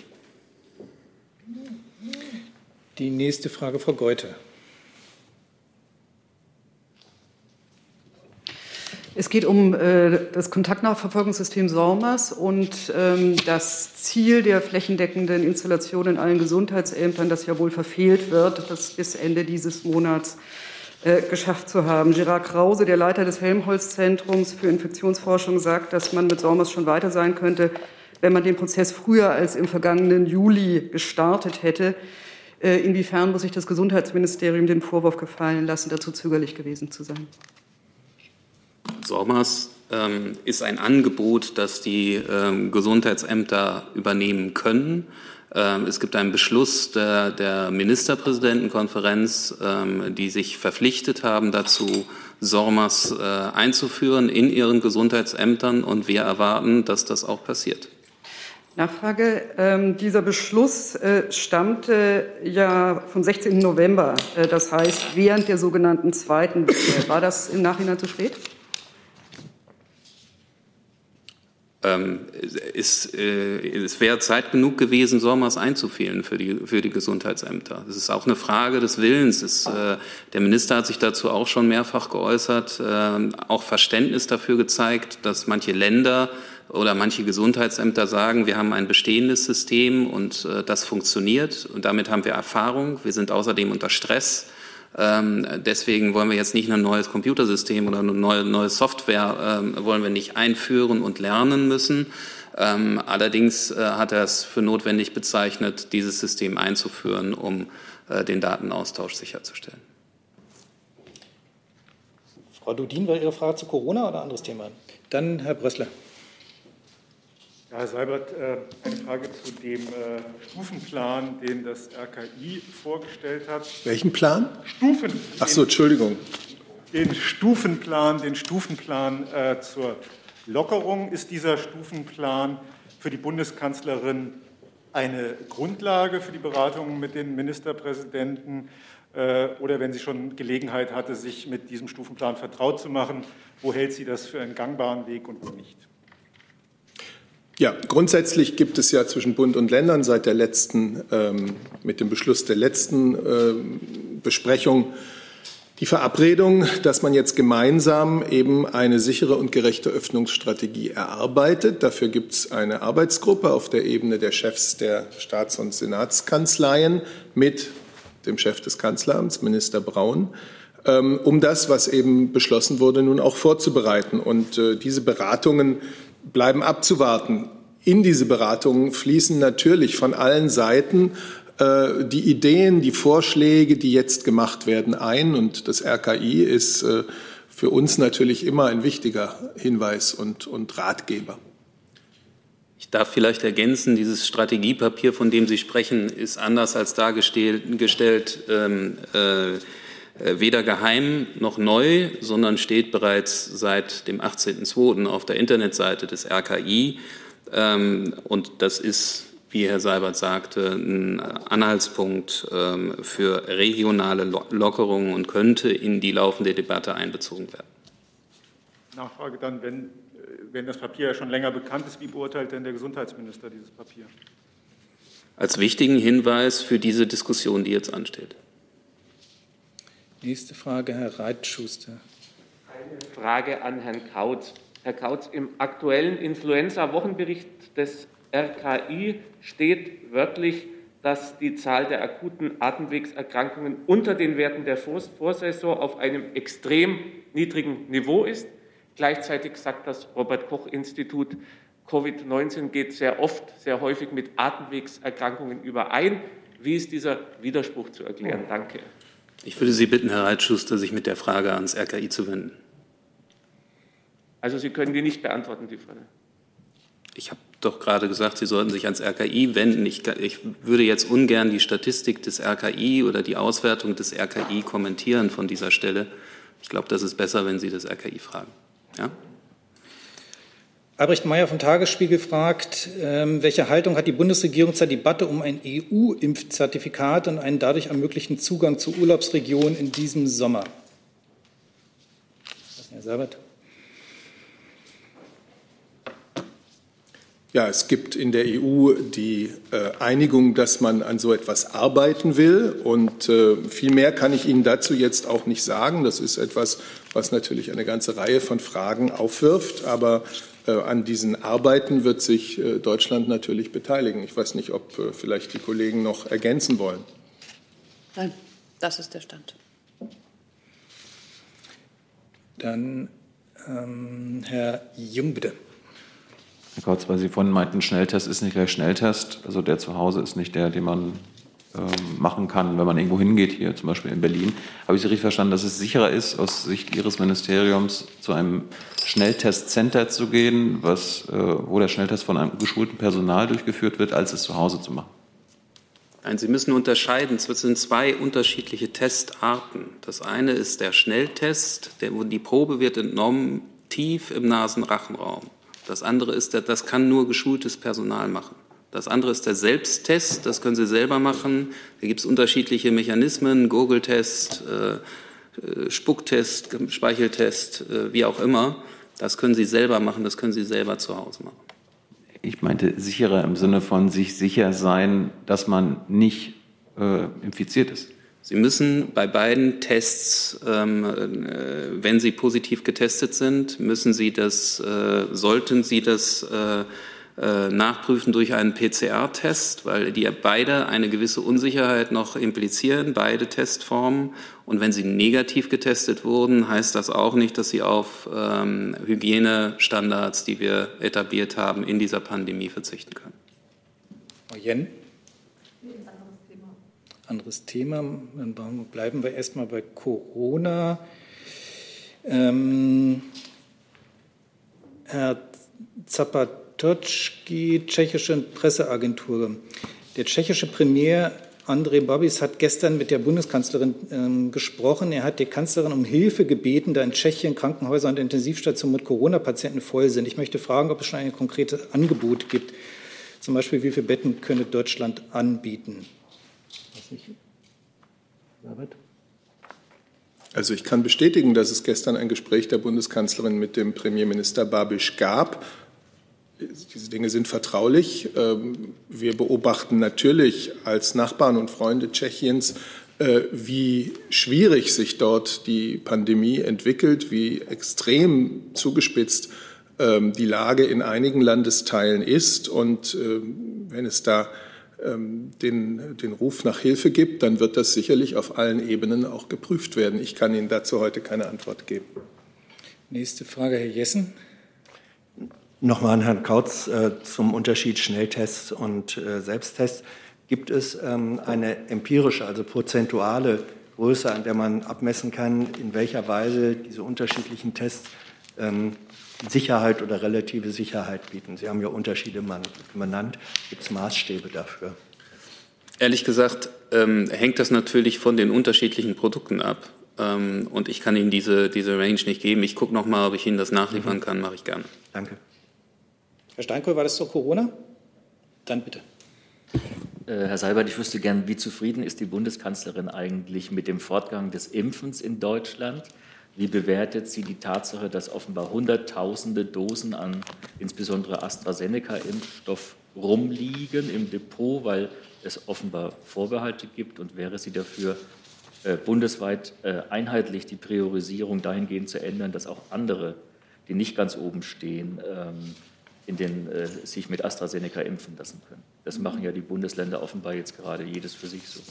Die nächste Frage, Frau Geute. Es geht um das Kontaktnachverfolgungssystem SORMAS und das Ziel der flächendeckenden Installation in allen Gesundheitsämtern, das ja wohl verfehlt wird, das bis Ende dieses Monats geschafft zu haben. Gerard Krause, der Leiter des Helmholtz-Zentrums für Infektionsforschung, sagt, dass man mit SORMAS schon weiter sein könnte, wenn man den Prozess früher als im vergangenen Juli gestartet hätte. Inwiefern muss sich das Gesundheitsministerium den Vorwurf gefallen lassen, dazu zögerlich gewesen zu sein? SORMAS ist ein Angebot, das die Gesundheitsämter übernehmen können. Es gibt einen Beschluss der Ministerpräsidentenkonferenz, die sich verpflichtet haben, dazu SORMAS einzuführen in ihren Gesundheitsämtern, und wir erwarten, dass das auch passiert. Nachfrage. Dieser Beschluss stammte ja vom 16. November, das heißt während der sogenannten zweiten Welle. War das im Nachhinein zu spät? Es wäre Zeit genug gewesen, SORMAS einzuführen für die Gesundheitsämter. Das ist auch eine Frage des Willens. Der Minister hat sich dazu auch schon mehrfach geäußert, auch Verständnis dafür gezeigt, dass manche Länder oder manche Gesundheitsämter sagen, wir haben ein bestehendes System und das funktioniert, und damit haben wir Erfahrung. Wir sind außerdem unter Stress. Deswegen wollen wir jetzt nicht ein neues Computersystem oder eine neue Software wollen wir nicht einführen und lernen müssen. Allerdings hat er es für notwendig bezeichnet, dieses System einzuführen, um den Datenaustausch sicherzustellen. Frau Dudin, war Ihre Frage zu Corona oder anderes Thema? Dann Herr Brössler. Ja, Herr Seibert, eine Frage zu dem Stufenplan, den das RKI vorgestellt hat. Welchen Plan? Stufenplan. Ach so, Entschuldigung. Den Stufenplan zur Lockerung. Ist dieser Stufenplan für die Bundeskanzlerin eine Grundlage für die Beratungen mit den Ministerpräsidenten? Oder wenn sie schon Gelegenheit hatte, sich mit diesem Stufenplan vertraut zu machen, wo hält sie das für einen gangbaren Weg und wo nicht? Ja, grundsätzlich gibt es ja zwischen Bund und Ländern seit der letzten, mit dem Beschluss der letzten Besprechung die Verabredung, dass man jetzt gemeinsam eben eine sichere und gerechte Öffnungsstrategie erarbeitet. Dafür gibt es eine Arbeitsgruppe auf der Ebene der Chefs der Staats- und Senatskanzleien mit dem Chef des Kanzleramts, Minister Braun, um das, was eben beschlossen wurde, nun auch vorzubereiten. Und diese Beratungen bleiben abzuwarten. In diese Beratungen fließen natürlich von allen Seiten die Ideen, die Vorschläge, die jetzt gemacht werden, ein. Und das RKI ist für uns natürlich immer ein wichtiger Hinweis und Ratgeber. Ich darf vielleicht ergänzen, dieses Strategiepapier, von dem Sie sprechen, ist anders als dargestellt weder geheim noch neu, sondern steht bereits seit dem 18.02. auf der Internetseite des RKI. Und das ist, wie Herr Seibert sagte, ein Anhaltspunkt für regionale Lockerungen und könnte in die laufende Debatte einbezogen werden. Nachfrage dann, wenn das Papier ja schon länger bekannt ist, wie beurteilt denn der Gesundheitsminister dieses Papier? Als wichtigen Hinweis für diese Diskussion, die jetzt ansteht. Nächste Frage, Herr Reitschuster. Eine Frage an Herrn Kautz. Herr Kautz, im aktuellen Influenza-Wochenbericht des RKI steht wörtlich, dass die Zahl der akuten Atemwegserkrankungen unter den Werten der Vorsaison auf einem extrem niedrigen Niveau ist. Gleichzeitig sagt das Robert-Koch-Institut, Covid-19 geht sehr häufig mit Atemwegserkrankungen überein. Wie ist dieser Widerspruch zu erklären? Danke. Ich würde Sie bitten, Herr Reitschuster, sich mit der Frage ans RKI zu wenden. Also Sie können die nicht beantworten, die Frage. Ich habe doch gerade gesagt, Sie sollten sich ans RKI wenden. Ich würde jetzt ungern die Statistik des RKI oder die Auswertung des RKI kommentieren von dieser Stelle. Ich glaube, das ist besser, wenn Sie das RKI fragen. Ja? Albrecht Meyer vom Tagesspiegel fragt, welche Haltung hat die Bundesregierung zur Debatte um ein EU-Impfzertifikat und einen dadurch ermöglichten Zugang zu Urlaubsregionen in diesem Sommer? Herr Seibert. Ja, es gibt in der EU die Einigung, dass man an so etwas arbeiten will. Und viel mehr kann ich Ihnen dazu jetzt auch nicht sagen. Das ist etwas, was natürlich eine ganze Reihe von Fragen aufwirft. Aber an diesen Arbeiten wird sich Deutschland natürlich beteiligen. Ich weiß nicht, ob vielleicht die Kollegen noch ergänzen wollen. Nein, das ist der Stand. Dann Herr Jung, bitte. Herr Kautz, weil Sie vorhin meinten, Schnelltest ist nicht gleich Schnelltest. Also der zu Hause ist nicht der, den man machen kann, wenn man irgendwo hingeht, hier zum Beispiel in Berlin. Habe ich Sie richtig verstanden, dass es sicherer ist, aus Sicht Ihres Ministeriums zu einem Schnelltestcenter zu gehen, wo der Schnelltest von einem geschulten Personal durchgeführt wird, als es zu Hause zu machen? Nein, Sie müssen unterscheiden. Es sind zwei unterschiedliche Testarten. Das eine ist der Schnelltest, wo die Probe wird entnommen tief im Nasenrachenraum. Das andere ist, das kann nur geschultes Personal machen. Das andere ist der Selbsttest, das können Sie selber machen. Da gibt es unterschiedliche Mechanismen, Gurgeltest, Spucktest, Speicheltest, wie auch immer. Das können Sie selber machen, das können Sie selber zu Hause machen. Ich meinte sicherer im Sinne von sich sicher sein, dass man nicht infiziert ist. Sie müssen bei beiden Tests, wenn Sie positiv getestet sind, sollten Sie das nachprüfen durch einen PCR-Test, weil die beide eine gewisse Unsicherheit noch implizieren, beide Testformen. Und wenn Sie negativ getestet wurden, heißt das auch nicht, dass Sie auf Hygienestandards, die wir etabliert haben, in dieser Pandemie verzichten können. Jen? Anderes Thema. Dann bleiben wir erstmal bei Corona. Herr Zapatočky, tschechische Presseagentur. Der tschechische Premier Andrej Babiš hat gestern mit der Bundeskanzlerin gesprochen. Er hat die Kanzlerin um Hilfe gebeten, da in Tschechien Krankenhäuser und Intensivstationen mit Corona-Patienten voll sind. Ich möchte fragen, ob es schon ein konkretes Angebot gibt. Zum Beispiel, wie viele Betten könne Deutschland anbieten? Also ich kann bestätigen, dass es gestern ein Gespräch der Bundeskanzlerin mit dem Premierminister Babiš gab. Diese Dinge sind vertraulich. Wir beobachten natürlich als Nachbarn und Freunde Tschechiens, wie schwierig sich dort die Pandemie entwickelt, wie extrem zugespitzt die Lage in einigen Landesteilen ist. Und wenn es da den Ruf nach Hilfe gibt, dann wird das sicherlich auf allen Ebenen auch geprüft werden. Ich kann Ihnen dazu heute keine Antwort geben. Nächste Frage, Herr Jessen. Nochmal an Herrn Kautz zum Unterschied Schnelltests und Selbsttests. Gibt es eine empirische, also prozentuale Größe, an der man abmessen kann, in welcher Weise diese unterschiedlichen Tests Sicherheit oder relative Sicherheit bieten? Sie haben ja Unterschiede benannt. Gibt es Maßstäbe dafür? Ehrlich gesagt hängt das natürlich von den unterschiedlichen Produkten ab. Und ich kann Ihnen diese Range nicht geben. Ich gucke noch mal, ob ich Ihnen das nachliefern kann. Mache ich gerne. Danke. Herr Steinkohl, war das zur Corona? Dann bitte. Herr Seibert, ich wüsste gern, wie zufrieden ist die Bundeskanzlerin eigentlich mit dem Fortgang des Impfens in Deutschland? Wie bewertet sie die Tatsache, dass offenbar Hunderttausende Dosen an insbesondere AstraZeneca-Impfstoff rumliegen im Depot, weil es offenbar Vorbehalte gibt? Und wäre sie dafür, bundesweit einheitlich die Priorisierung dahingehend zu ändern, dass auch andere, die nicht ganz oben stehen, sich mit AstraZeneca impfen lassen können? Das machen ja die Bundesländer offenbar jetzt gerade jedes für sich so.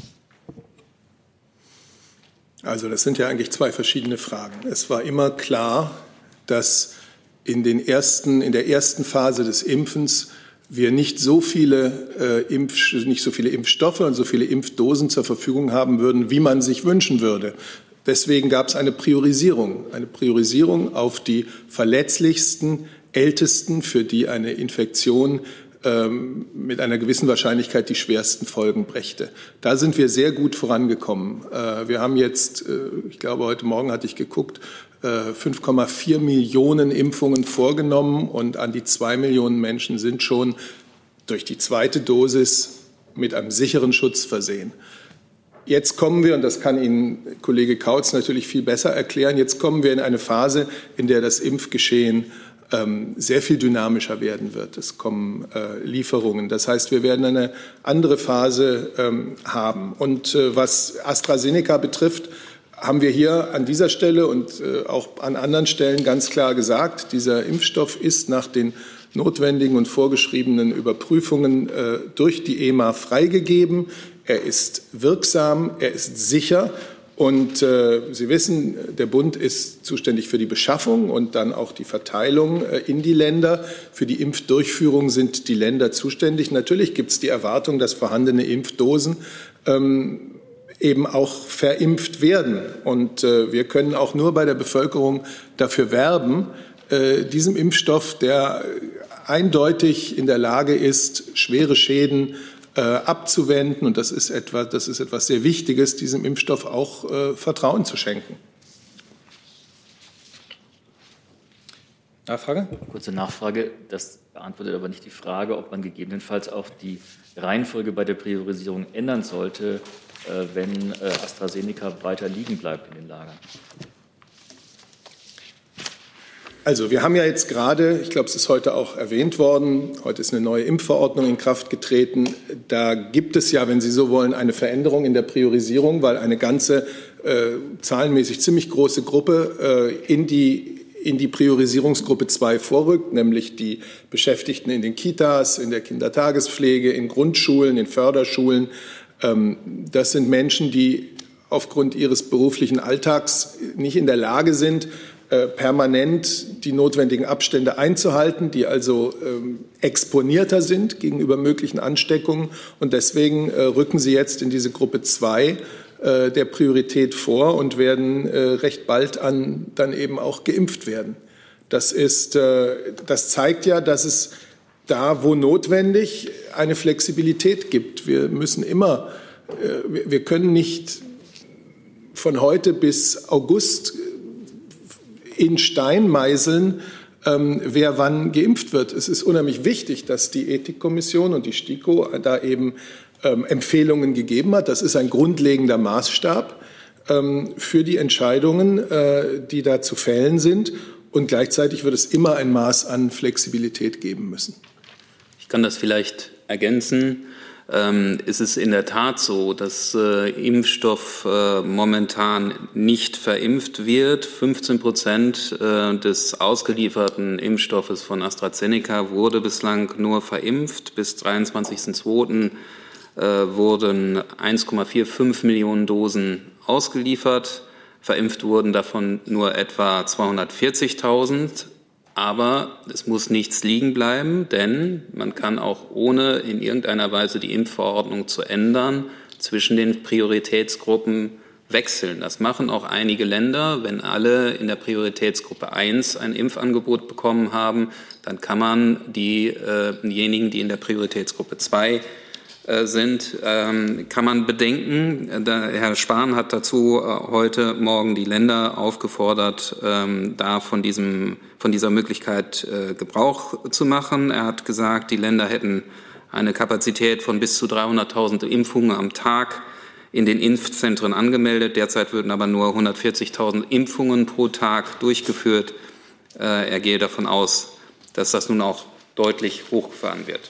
Also das sind ja eigentlich zwei verschiedene Fragen. Es war immer klar, dass in der ersten Phase des Impfens wir nicht so viele Impfstoffe und so viele Impfdosen zur Verfügung haben würden, wie man sich wünschen würde. Deswegen gab es eine Priorisierung auf die verletzlichsten, ältesten, für die eine Infektion mit einer gewissen Wahrscheinlichkeit die schwersten Folgen brächte. Da sind wir sehr gut vorangekommen. Wir haben jetzt, ich glaube, heute Morgen hatte ich geguckt, 5,4 Millionen Impfungen vorgenommen und an die 2 Millionen Menschen sind schon durch die zweite Dosis mit einem sicheren Schutz versehen. Jetzt kommen wir, und das kann Ihnen Kollege Kautz natürlich viel besser erklären, jetzt kommen wir in eine Phase, in der das Impfgeschehen sehr viel dynamischer werden wird. Es kommen Lieferungen. Das heißt, wir werden eine andere Phase haben. Und was AstraZeneca betrifft, haben wir hier an dieser Stelle und auch an anderen Stellen ganz klar gesagt, dieser Impfstoff ist nach den notwendigen und vorgeschriebenen Überprüfungen durch die EMA freigegeben. Er ist wirksam, er ist sicher. Und Sie wissen, der Bund ist zuständig für die Beschaffung und dann auch die Verteilung in die Länder. Für die Impfdurchführung sind die Länder zuständig. Natürlich gibt es die Erwartung, dass vorhandene Impfdosen eben auch verimpft werden. Und wir können auch nur bei der Bevölkerung dafür werben, diesem Impfstoff, der eindeutig in der Lage ist, schwere Schäden abzuwenden, und das ist etwas sehr Wichtiges, diesem Impfstoff auch Vertrauen zu schenken. Nachfrage? Kurze Nachfrage. Das beantwortet aber nicht die Frage, ob man gegebenenfalls auch die Reihenfolge bei der Priorisierung ändern sollte, wenn AstraZeneca weiter liegen bleibt in den Lagern. Also wir haben ja jetzt gerade, ich glaube, es ist heute auch erwähnt worden, heute ist eine neue Impfverordnung in Kraft getreten. Da gibt es ja, wenn Sie so wollen, eine Veränderung in der Priorisierung, weil eine ganze zahlenmäßig ziemlich große Gruppe in die Priorisierungsgruppe 2 vorrückt, nämlich die Beschäftigten in den Kitas, in der Kindertagespflege, in Grundschulen, in Förderschulen. Das sind Menschen, die aufgrund ihres beruflichen Alltags nicht in der Lage sind, permanent die notwendigen Abstände einzuhalten, die also exponierter sind gegenüber möglichen Ansteckungen. Und deswegen rücken sie jetzt in diese Gruppe 2 der Priorität vor und werden recht bald dann eben auch geimpft werden. Das zeigt ja, dass es da, wo notwendig, eine Flexibilität gibt. Wir können nicht von heute bis August in Stein meißeln, wer wann geimpft wird. Es ist unheimlich wichtig, dass die Ethikkommission und die STIKO da eben Empfehlungen gegeben hat. Das ist ein grundlegender Maßstab für die Entscheidungen, die da zu fällen sind. Und gleichzeitig wird es immer ein Maß an Flexibilität geben müssen. Ich kann das vielleicht ergänzen. Es ist in der Tat so, dass Impfstoff momentan nicht verimpft wird. 15% des ausgelieferten Impfstoffes von AstraZeneca wurde bislang nur verimpft. Bis 23.02. Wurden 1,45 Millionen Dosen ausgeliefert. Verimpft wurden davon nur etwa 240.000. Aber es muss nichts liegen bleiben, denn man kann auch ohne in irgendeiner Weise die Impfverordnung zu ändern, zwischen den Prioritätsgruppen wechseln. Das machen auch einige Länder. Wenn alle in der Prioritätsgruppe 1 ein Impfangebot bekommen haben, dann kann man diejenigen, die in der Prioritätsgruppe 2 sind, kann man bedenken. Herr Spahn hat dazu heute Morgen die Länder aufgefordert, da von dieser Möglichkeit Gebrauch zu machen. Er hat gesagt, die Länder hätten eine Kapazität von bis zu 300.000 Impfungen am Tag in den Impfzentren angemeldet. Derzeit würden aber nur 140.000 Impfungen pro Tag durchgeführt. Er gehe davon aus, dass das nun auch deutlich hochgefahren wird.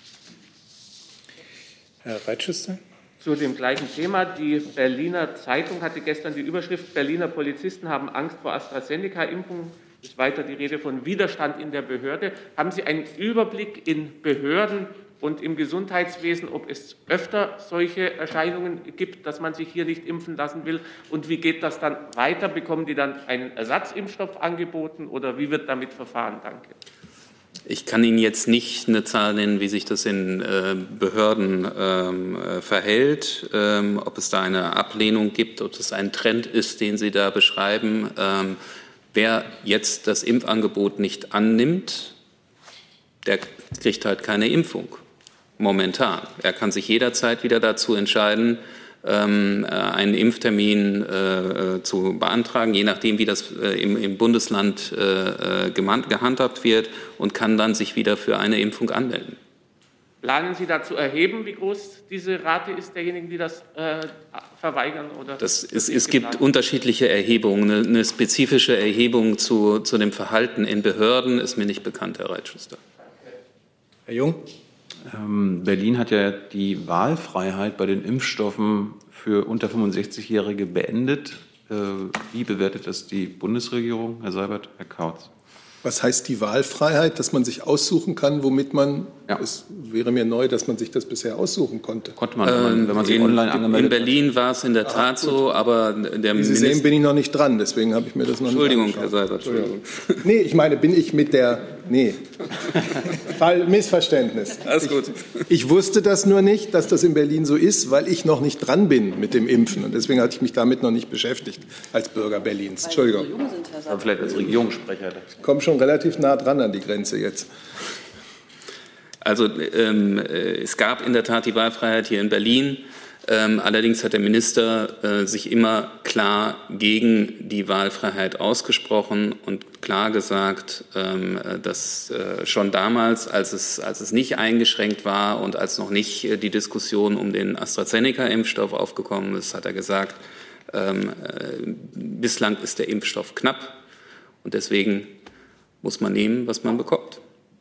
Herr Reitschuster. Zu dem gleichen Thema. Die Berliner Zeitung hatte gestern die Überschrift: Berliner Polizisten haben Angst vor AstraZeneca-Impfung. Ist weiter die Rede von Widerstand in der Behörde. Haben Sie einen Überblick in Behörden und im Gesundheitswesen, ob es öfter solche Erscheinungen gibt, dass man sich hier nicht impfen lassen will? Und wie geht das dann weiter? Bekommen die dann einen Ersatzimpfstoff angeboten oder wie wird damit verfahren? Danke. Ich kann Ihnen jetzt nicht eine Zahl nennen, wie sich das in Behörden verhält, ob es da eine Ablehnung gibt, ob es ein Trend ist, den Sie da beschreiben. Wer jetzt das Impfangebot nicht annimmt, der kriegt halt keine Impfung. Momentan. Er kann sich jederzeit wieder dazu entscheiden, einen Impftermin zu beantragen, je nachdem, wie das im Bundesland gehandhabt wird, und kann dann sich wieder für eine Impfung anmelden. Planen Sie da zu erheben, wie groß diese Rate ist derjenigen, die das verweigern? Oder Es gibt unterschiedliche Erhebungen. Eine spezifische Erhebung zu dem Verhalten in Behörden ist mir nicht bekannt, Herr Reitschuster. Herr Jung? Berlin hat ja die Wahlfreiheit bei den Impfstoffen für unter 65-Jährige beendet. Wie bewertet das die Bundesregierung, Herr Seibert, Herr Kautz? Was heißt die Wahlfreiheit, dass man sich aussuchen kann, womit man, es wäre mir neu, dass man sich das bisher aussuchen konnte. Konnte man, wenn man sich online angemeldet hat. In Berlin war es in der Tat so, aber der Wie Sie sehen, bin ich noch nicht dran, deswegen habe ich mir das noch nicht angeschaut. Herr Seibert, Entschuldigung. Nee, ich meine, bin ich mit der, Missverständnis. Alles gut. Ich wusste das nur nicht, dass das in Berlin so ist, weil ich noch nicht dran bin mit dem Impfen. Und deswegen hatte ich mich damit noch nicht beschäftigt als Bürger Berlins. Entschuldigung. Aber vielleicht als Regierungssprecher. Komm schon relativ nah dran an die Grenze jetzt. Also es gab in der Tat die Wahlfreiheit hier in Berlin. Allerdings hat der Minister sich immer klar gegen die Wahlfreiheit ausgesprochen und klar gesagt, dass schon damals, als es nicht eingeschränkt war und als noch nicht die Diskussion um den AstraZeneca-Impfstoff aufgekommen ist, hat er gesagt, bislang ist der Impfstoff knapp und deswegen muss man nehmen, was man bekommt.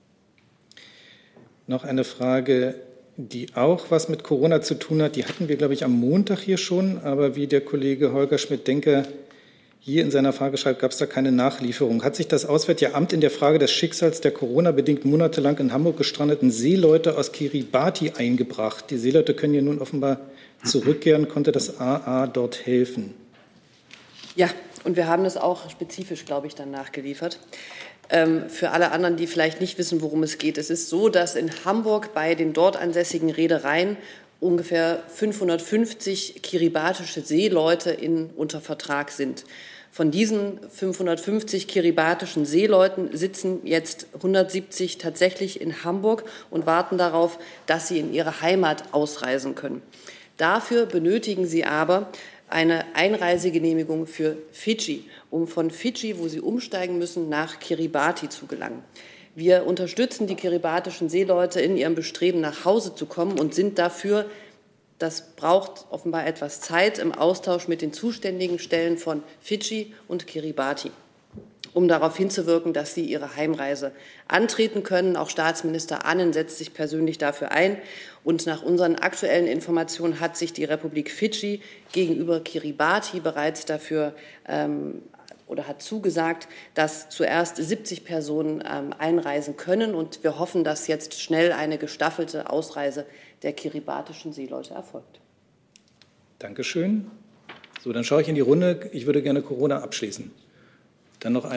Noch eine Frage, die auch was mit Corona zu tun hat. Die hatten wir, glaube ich, am Montag hier schon. Aber wie der Kollege Holger Schmidt-Denke hier in seiner Frage schreibt, gab es da keine Nachlieferung. Hat sich das Auswärtige Amt in der Frage des Schicksals der Corona-bedingt monatelang in Hamburg gestrandeten Seeleute aus Kiribati eingebracht? Die Seeleute können ja nun offenbar zurückkehren. Konnte das AA dort helfen? Ja, und wir haben das auch spezifisch, glaube ich, dann nachgeliefert. Für alle anderen, die vielleicht nicht wissen, worum es geht. Es ist so, dass in Hamburg bei den dort ansässigen Reedereien ungefähr 550 kiribatische Seeleute unter Vertrag sind. Von diesen 550 kiribatischen Seeleuten sitzen jetzt 170 tatsächlich in Hamburg und warten darauf, dass sie in ihre Heimat ausreisen können. Dafür benötigen sie aber eine Einreisegenehmigung für Fidschi, um von Fidschi, wo sie umsteigen müssen, nach Kiribati zu gelangen. Wir unterstützen die kiribatischen Seeleute in ihrem Bestreben, nach Hause zu kommen und sind dafür, das braucht offenbar etwas Zeit, im Austausch mit den zuständigen Stellen von Fidschi und Kiribati, um darauf hinzuwirken, dass sie ihre Heimreise antreten können. Auch Staatsminister Annen setzt sich persönlich dafür ein. Und nach unseren aktuellen Informationen hat sich die Republik Fidschi gegenüber Kiribati bereits dafür oder hat zugesagt, dass zuerst 70 Personen einreisen können. Und wir hoffen, dass jetzt schnell eine gestaffelte Ausreise der kiribatischen Seeleute erfolgt. Dankeschön. So, dann schaue ich in die Runde. Ich würde gerne Corona abschließen. Dann noch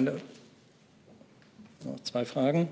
zwei Fragen.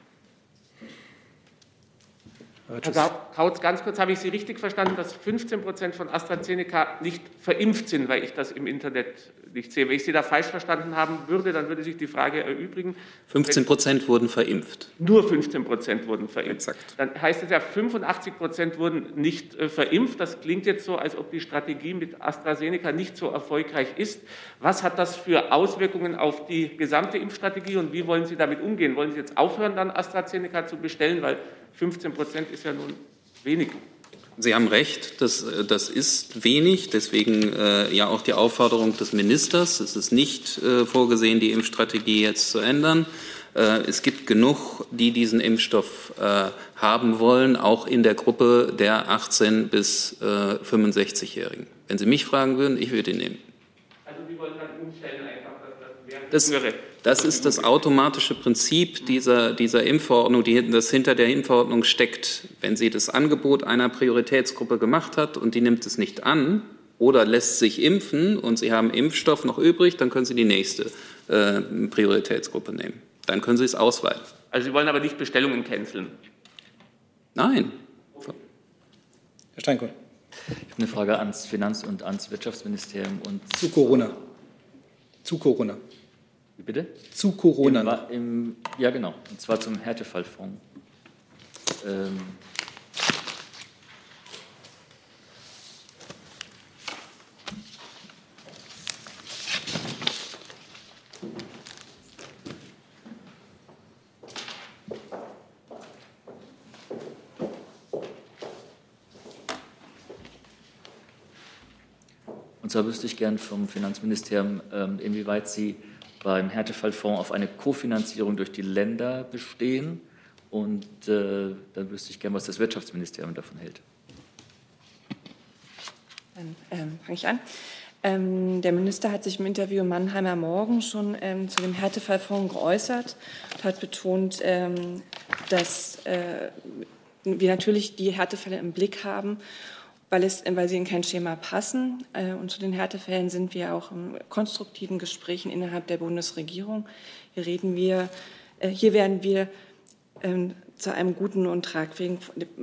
Herr Kautz, ganz kurz, habe ich Sie richtig verstanden, dass 15% von AstraZeneca nicht verimpft sind, weil ich das im Internet nicht sehe. Wenn ich Sie da falsch verstanden haben würde, dann würde sich die Frage erübrigen. 15% wurden verimpft. Nur 15% wurden verimpft. Exakt. Dann heißt es ja, 85% wurden nicht verimpft. Das klingt jetzt so, als ob die Strategie mit AstraZeneca nicht so erfolgreich ist. Was hat das für Auswirkungen auf die gesamte Impfstrategie und wie wollen Sie damit umgehen? Wollen Sie jetzt aufhören, dann AstraZeneca zu bestellen, weil 15% ist ja nun wenig. Sie haben recht, das ist wenig, deswegen ja auch die Aufforderung des Ministers. Es ist nicht vorgesehen, die Impfstrategie jetzt zu ändern. Es gibt genug, die diesen Impfstoff haben wollen, auch in der Gruppe der 18- bis 65-Jährigen. Wenn Sie mich fragen würden, ich würde ihn nehmen. Also Sie wollen dann umstellen einfach, dass das wäre. Das ist das automatische Prinzip dieser Impfverordnung, das hinter der Impfverordnung steckt. Wenn sie das Angebot einer Prioritätsgruppe gemacht hat und die nimmt es nicht an oder lässt sich impfen und sie haben Impfstoff noch übrig, dann können sie die nächste Prioritätsgruppe nehmen. Dann können sie es ausweiten. Also Sie wollen aber nicht Bestellungen canceln? Nein. Herr Steinkohl. Ich habe eine Frage ans Finanz- und ans Wirtschaftsministerium. Zu Corona. Wie bitte? Zu Corona. Ja, genau. Und zwar zum Härtefallfonds. Und zwar wüsste ich gern vom Finanzministerium, inwieweit Sie beim Härtefallfonds auf eine Kofinanzierung durch die Länder bestehen. Und dann wüsste ich gern, was das Wirtschaftsministerium davon hält. Dann fange ich an. Der Minister hat sich im Interview im Mannheimer Morgen schon zu dem Härtefallfonds geäußert und hat betont, dass wir natürlich die Härtefälle im Blick haben, weil sie in kein Schema passen. Und zu den Härtefällen sind wir auch in konstruktiven Gesprächen innerhalb der Bundesregierung. Hier werden wir zu einem guten und tragfähigen,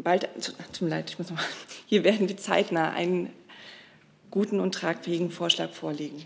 hier werden wir zeitnah einen guten und tragfähigen Vorschlag vorlegen.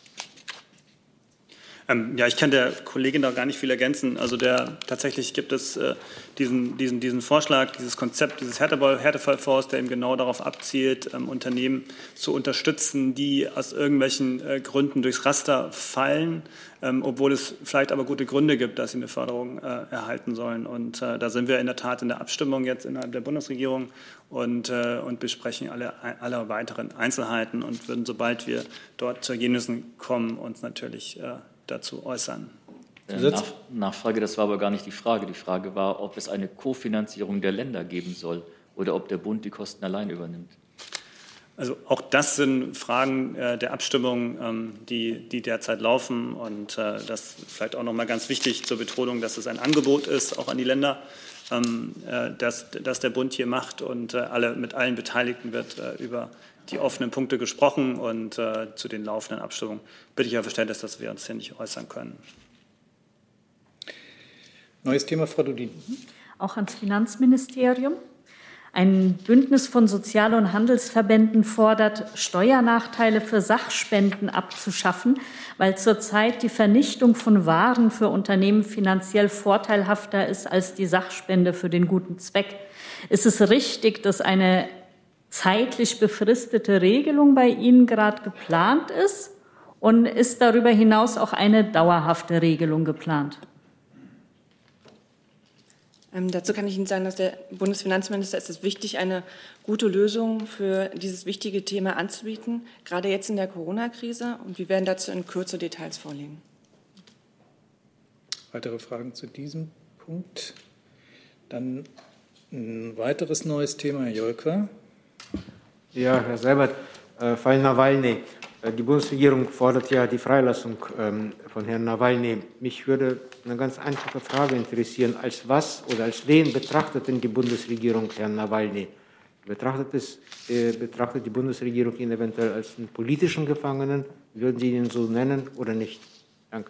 Ja, ich kann der Kollegin da gar nicht viel ergänzen. Also tatsächlich gibt es diesen Vorschlag, dieses Konzept, dieses Härtefallfonds, der eben genau darauf abzielt, Unternehmen zu unterstützen, die aus irgendwelchen Gründen durchs Raster fallen, obwohl es vielleicht aber gute Gründe gibt, dass sie eine Förderung erhalten sollen. Und da sind wir in der Tat in der Abstimmung jetzt innerhalb der Bundesregierung und besprechen alle weiteren Einzelheiten und würden, sobald wir dort zu Ergebnissen kommen, uns natürlich dazu äußern. Nachfrage, das war aber gar nicht die Frage. Die Frage war, ob es eine Kofinanzierung der Länder geben soll oder ob der Bund die Kosten allein übernimmt. Also auch das sind Fragen der Abstimmung, die derzeit laufen. Und das vielleicht auch noch mal ganz wichtig zur Betonung, dass es ein Angebot ist, auch an die Länder, dass der Bund hier macht. Und mit allen Beteiligten wird über die offenen Punkte gesprochen. Und zu den laufenden Abstimmungen bitte ich um Verständnis, dass wir uns hier nicht äußern können. Neues Thema, Frau Dudin. Auch ans Finanzministerium. Ein Bündnis von Sozial- und Handelsverbänden fordert, Steuernachteile für Sachspenden abzuschaffen, weil zurzeit die Vernichtung von Waren für Unternehmen finanziell vorteilhafter ist als die Sachspende für den guten Zweck. Ist es richtig, dass eine zeitlich befristete Regelung bei Ihnen gerade geplant ist? Und ist darüber hinaus auch eine dauerhafte Regelung geplant? Dazu kann ich Ihnen sagen, dass der Bundesfinanzminister es wichtig, eine gute Lösung für dieses wichtige Thema anzubieten, gerade jetzt in der Corona-Krise. Und wir werden dazu in Kürze Details vorlegen. Weitere Fragen zu diesem Punkt? Dann ein weiteres neues Thema, Herr Jolka. Ja, Herr Seibert, Fall Nawalny. Die Bundesregierung fordert ja die Freilassung von Herrn Nawalny. Mich würde eine ganz einfache Frage interessieren. Als was oder als wen betrachtet denn die Bundesregierung Herrn Nawalny? Betrachtet die Bundesregierung ihn eventuell als einen politischen Gefangenen? Würden Sie ihn so nennen oder nicht? Danke.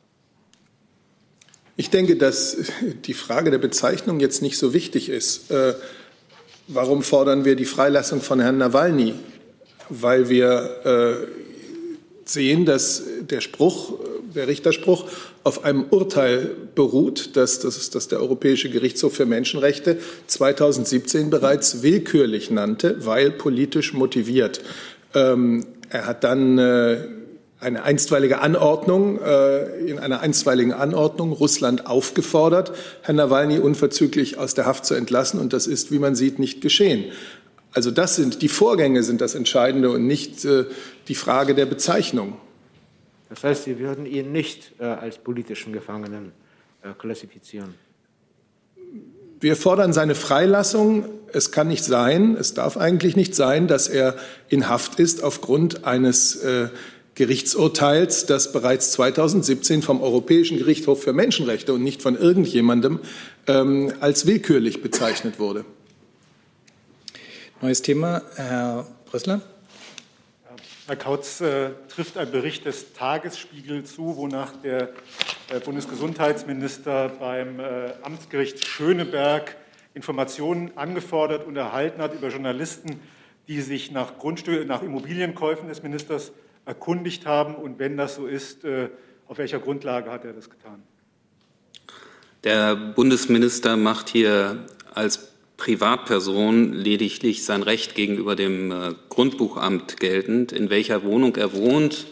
Ich denke, dass die Frage der Bezeichnung jetzt nicht so wichtig ist. Warum fordern wir die Freilassung von Herrn Nawalny? Weil wir sehen, dass der Richterspruch auf einem Urteil beruht, das der Europäische Gerichtshof für Menschenrechte 2017 bereits willkürlich nannte, weil politisch motiviert. Er hat dann eine einstweilige Anordnung, in einer einstweiligen Anordnung Russland aufgefordert, Herrn Nawalny unverzüglich aus der Haft zu entlassen. Und das ist, wie man sieht, nicht geschehen. Also die Vorgänge sind das Entscheidende und nicht die Frage der Bezeichnung. Das heißt, Sie würden ihn nicht als politischen Gefangenen klassifizieren? Wir fordern seine Freilassung. Es kann nicht sein, es darf eigentlich nicht sein, dass er in Haft ist aufgrund eines Gerichtsurteils, das bereits 2017 vom Europäischen Gerichtshof für Menschenrechte und nicht von irgendjemandem als willkürlich bezeichnet wurde. Neues Thema, Herr Brössler. Herr Kautz trifft ein Bericht des Tagesspiegel zu, wonach der Bundesgesundheitsminister beim Amtsgericht Schöneberg Informationen angefordert und erhalten hat über Journalisten, die sich nach Immobilienkäufen des Ministers erkundigt haben. Und wenn das so ist, auf welcher Grundlage hat er das getan? Der Bundesminister macht hier als Privatperson lediglich sein Recht gegenüber dem Grundbuchamt geltend, in welcher Wohnung er wohnt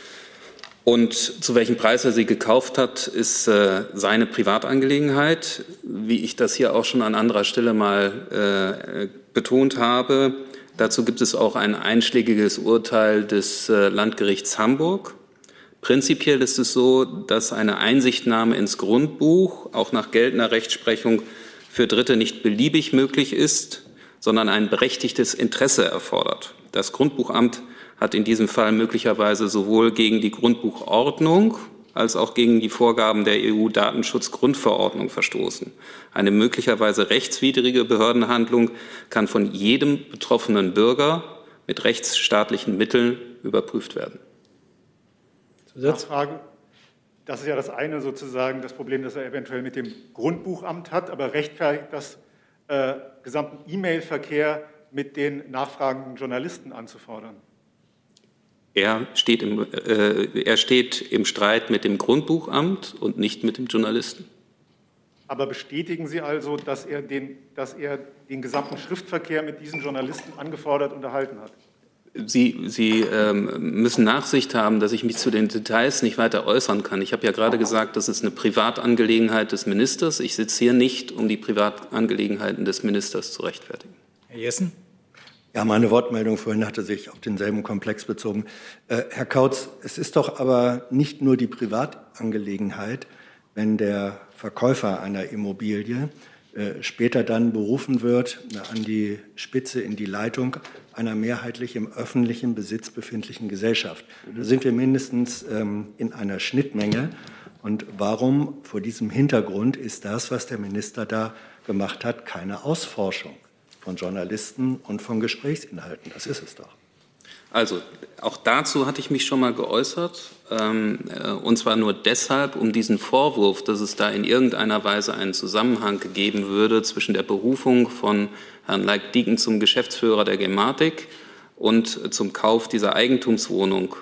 und zu welchem Preis er sie gekauft hat, ist seine Privatangelegenheit. Wie ich das hier auch schon an anderer Stelle mal betont habe, dazu gibt es auch ein einschlägiges Urteil des Landgerichts Hamburg. Prinzipiell ist es so, dass eine Einsichtnahme ins Grundbuch auch nach geltender Rechtsprechung für Dritte nicht beliebig möglich ist, sondern ein berechtigtes Interesse erfordert. Das Grundbuchamt hat in diesem Fall möglicherweise sowohl gegen die Grundbuchordnung als auch gegen die Vorgaben der EU-Datenschutzgrundverordnung verstoßen. Eine möglicherweise rechtswidrige Behördenhandlung kann von jedem betroffenen Bürger mit rechtsstaatlichen Mitteln überprüft werden. Nachfrage. Das ist ja das eine sozusagen, das Problem, das er eventuell mit dem Grundbuchamt hat, aber rechtfertigt das gesamten E-Mail-Verkehr mit den nachfragenden Journalisten anzufordern? Er steht im Streit mit dem Grundbuchamt und nicht mit dem Journalisten. Aber bestätigen Sie also, dass er den gesamten Schriftverkehr mit diesen Journalisten angefordert und erhalten hat? Sie müssen Nachsicht haben, dass ich mich zu den Details nicht weiter äußern kann. Ich habe ja gerade gesagt, das ist eine Privatangelegenheit des Ministers. Ich sitze hier nicht, um die Privatangelegenheiten des Ministers zu rechtfertigen. Herr Jessen? Ja, meine Wortmeldung vorhin hatte sich auf denselben Komplex bezogen. Herr Kautz, es ist doch aber nicht nur die Privatangelegenheit, wenn der Verkäufer einer Immobilie später dann berufen wird an die Spitze, in die Leitung einer mehrheitlich im öffentlichen Besitz befindlichen Gesellschaft. Da sind wir mindestens in einer Schnittmenge. Und warum vor diesem Hintergrund ist das, was der Minister da gemacht hat, keine Ausforschung von Journalisten und von Gesprächsinhalten? Das ist es doch. Also, auch dazu hatte ich mich schon mal geäußert, und zwar nur deshalb, um diesen Vorwurf, dass es da in irgendeiner Weise einen Zusammenhang gegeben würde zwischen der Berufung von Herrn Leik-Dieken zum Geschäftsführer der Gematik und zum Kauf dieser Eigentumswohnung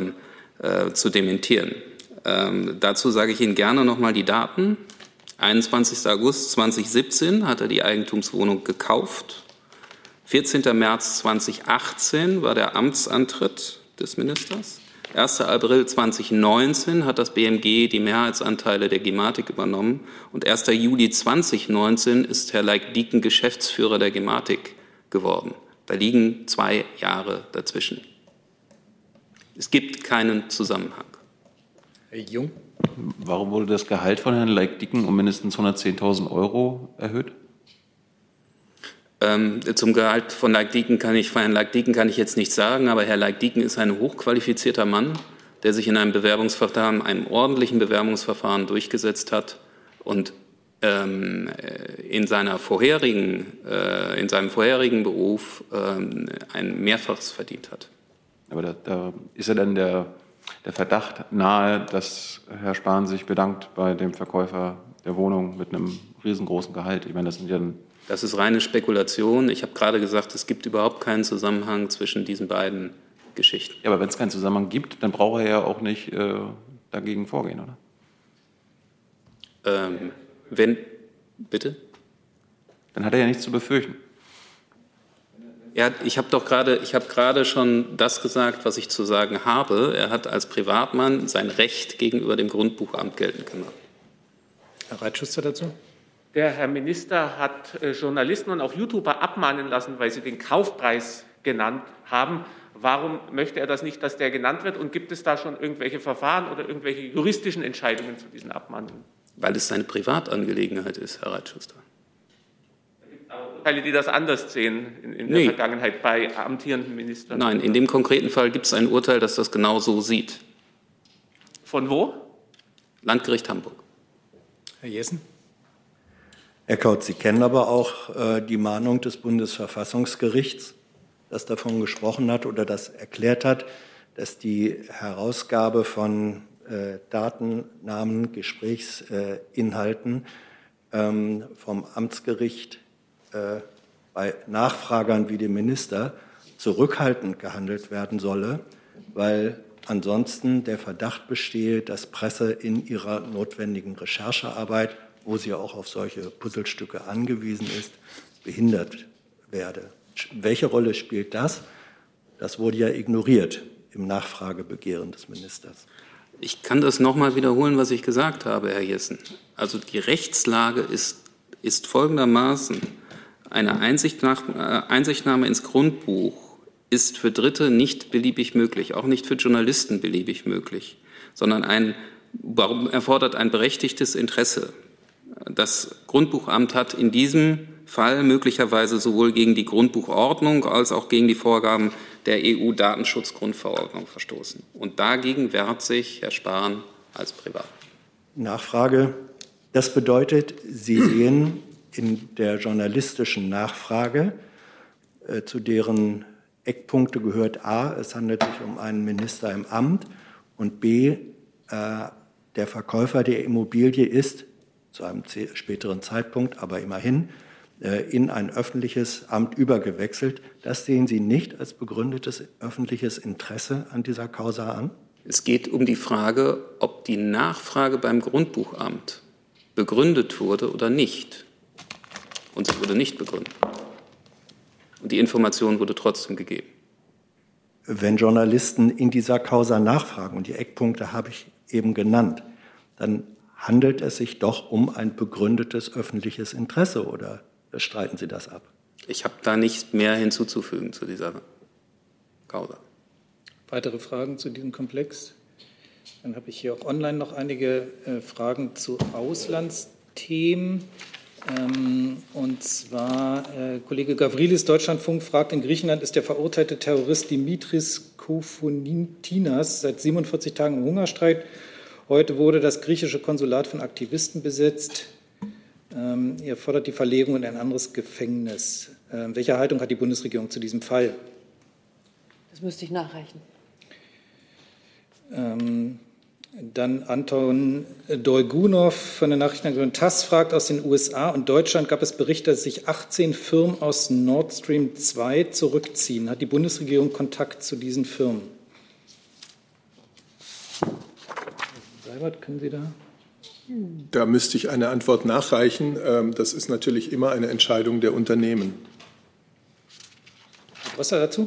zu dementieren. Dazu sage ich Ihnen gerne noch mal die Daten. 21. August 2017 hat er die Eigentumswohnung gekauft. 14. März 2018 war der Amtsantritt des Ministers. 1. April 2019 hat das BMG die Mehrheitsanteile der Gematik übernommen. Und 1. Juli 2019 ist Herr Leik-Dieken Geschäftsführer der Gematik geworden. Da liegen 2 Jahre dazwischen. Es gibt keinen Zusammenhang. Herr Jung? Warum wurde das Gehalt von Herrn Leik-Dieken um mindestens 110.000 € erhöht? Zum Gehalt von Herrn Leik-Dieken kann ich jetzt nichts sagen, aber Herr Leik-Dieken ist ein hochqualifizierter Mann, der sich in einem einem ordentlichen Bewerbungsverfahren durchgesetzt hat und in seinem vorherigen Beruf ein Mehrfaches verdient hat. Aber da ist ja dann der Verdacht nahe, dass Herr Spahn sich bedankt bei dem Verkäufer der Wohnung mit einem riesengroßen Gehalt. Ich meine, das ist reine Spekulation. Ich habe gerade gesagt, es gibt überhaupt keinen Zusammenhang zwischen diesen beiden Geschichten. Ja, aber wenn es keinen Zusammenhang gibt, dann braucht er ja auch nicht dagegen vorgehen, oder? Bitte? Dann hat er ja nichts zu befürchten. Ja, ich habe gerade schon das gesagt, was ich zu sagen habe. Er hat als Privatmann sein Recht gegenüber dem Grundbuchamt geltend gemacht. Herr Reitschuster dazu? Der Herr Minister hat Journalisten und auch YouTuber abmahnen lassen, weil sie den Kaufpreis genannt haben. Warum möchte er das nicht, dass der genannt wird? Und gibt es da schon irgendwelche Verfahren oder irgendwelche juristischen Entscheidungen zu diesen Abmahnungen? Weil es seine Privatangelegenheit ist, Herr Reitschuster. Es gibt auch Teile, die das anders sehen in der Vergangenheit bei amtierenden Ministern. Nein, in dem konkreten Fall gibt es ein Urteil, das das genau so sieht. Von wo? Landgericht Hamburg. Herr Jessen? Herr Kautz, Sie kennen aber auch die Mahnung des Bundesverfassungsgerichts, das davon gesprochen hat oder das erklärt hat, dass die Herausgabe von Daten, Namen, Gesprächsinhalten vom Amtsgericht bei Nachfragern wie dem Minister zurückhaltend gehandelt werden solle, weil ansonsten der Verdacht bestehe, dass Presse in ihrer notwendigen Recherchearbeit wo sie auch auf solche Puzzlestücke angewiesen ist, behindert werde. Welche Rolle spielt das? Das wurde ja ignoriert im Nachfragebegehren des Ministers. Ich kann das noch mal wiederholen, was ich gesagt habe, Herr Jessen. Also die Rechtslage ist folgendermaßen: Eine Einsichtnahme ins Grundbuch ist für Dritte nicht beliebig möglich, auch nicht für Journalisten beliebig möglich, sondern erfordert ein berechtigtes Interesse. Das Grundbuchamt hat in diesem Fall möglicherweise sowohl gegen die Grundbuchordnung als auch gegen die Vorgaben der EU-Datenschutzgrundverordnung verstoßen. Und dagegen wehrt sich Herr Spahn als Privat. Nachfrage. Das bedeutet, Sie sehen in der journalistischen Nachfrage, zu deren Eckpunkte gehört A, es handelt sich um einen Minister im Amt, und B, der Verkäufer der Immobilie ist, zu einem späteren Zeitpunkt, aber immerhin, in ein öffentliches Amt übergewechselt. Das sehen Sie nicht als begründetes öffentliches Interesse an dieser Causa an? Es geht um die Frage, ob die Nachfrage beim Grundbuchamt begründet wurde oder nicht. Und sie wurde nicht begründet. Und die Information wurde trotzdem gegeben. Wenn Journalisten in dieser Causa nachfragen, und die Eckpunkte habe ich eben genannt, dann handelt es sich doch um ein begründetes öffentliches Interesse, oder streiten Sie das ab? Ich habe da nicht mehr hinzuzufügen zu dieser Causa. Weitere Fragen zu diesem Komplex? Dann habe ich hier auch online noch einige Fragen zu Auslandsthemen. Und zwar Kollege Gavrilis, Deutschlandfunk, fragt: In Griechenland ist der verurteilte Terrorist Dimitris Kofountinas seit 47 Tagen im Hungerstreik. Heute wurde das griechische Konsulat von Aktivisten besetzt. Er fordert die Verlegung in ein anderes Gefängnis. Welche Haltung hat die Bundesregierung zu diesem Fall? Das müsste ich nachreichen. Dann Anton Dolgunov von der Nachrichtenagentur TASS fragt: Aus den USA und Deutschland gab es Berichte, dass sich 18 Firmen aus Nord Stream 2 zurückziehen. Hat die Bundesregierung Kontakt zu diesen Firmen? Seibert, können Sie da? Da müsste ich eine Antwort nachreichen. Das ist natürlich immer eine Entscheidung der Unternehmen. Was dazu?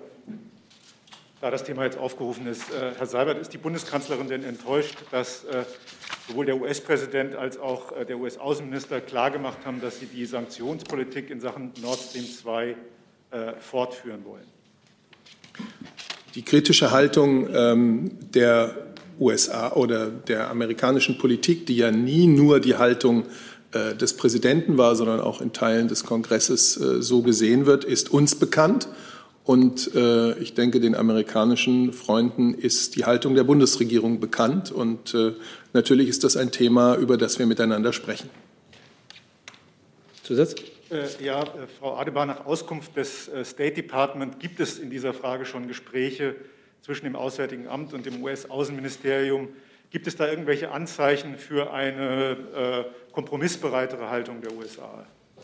Da das Thema jetzt aufgerufen ist, Herr Seibert, ist die Bundeskanzlerin denn enttäuscht, dass sowohl der US-Präsident als auch der US-Außenminister klargemacht haben, dass sie die Sanktionspolitik in Sachen Nord Stream 2 fortführen wollen? Die kritische Haltung der USA oder der amerikanischen Politik, die ja nie nur die Haltung des Präsidenten war, sondern auch in Teilen des Kongresses so gesehen wird, ist uns bekannt. Und ich denke, den amerikanischen Freunden ist die Haltung der Bundesregierung bekannt. Und natürlich ist das ein Thema, über das wir miteinander sprechen. Zusatz? Ja, Frau Adebar, nach Auskunft des State Department gibt es in dieser Frage schon Gespräche zwischen dem Auswärtigen Amt und dem US-Außenministerium. Gibt es da irgendwelche Anzeichen für eine kompromissbereitere Haltung der USA?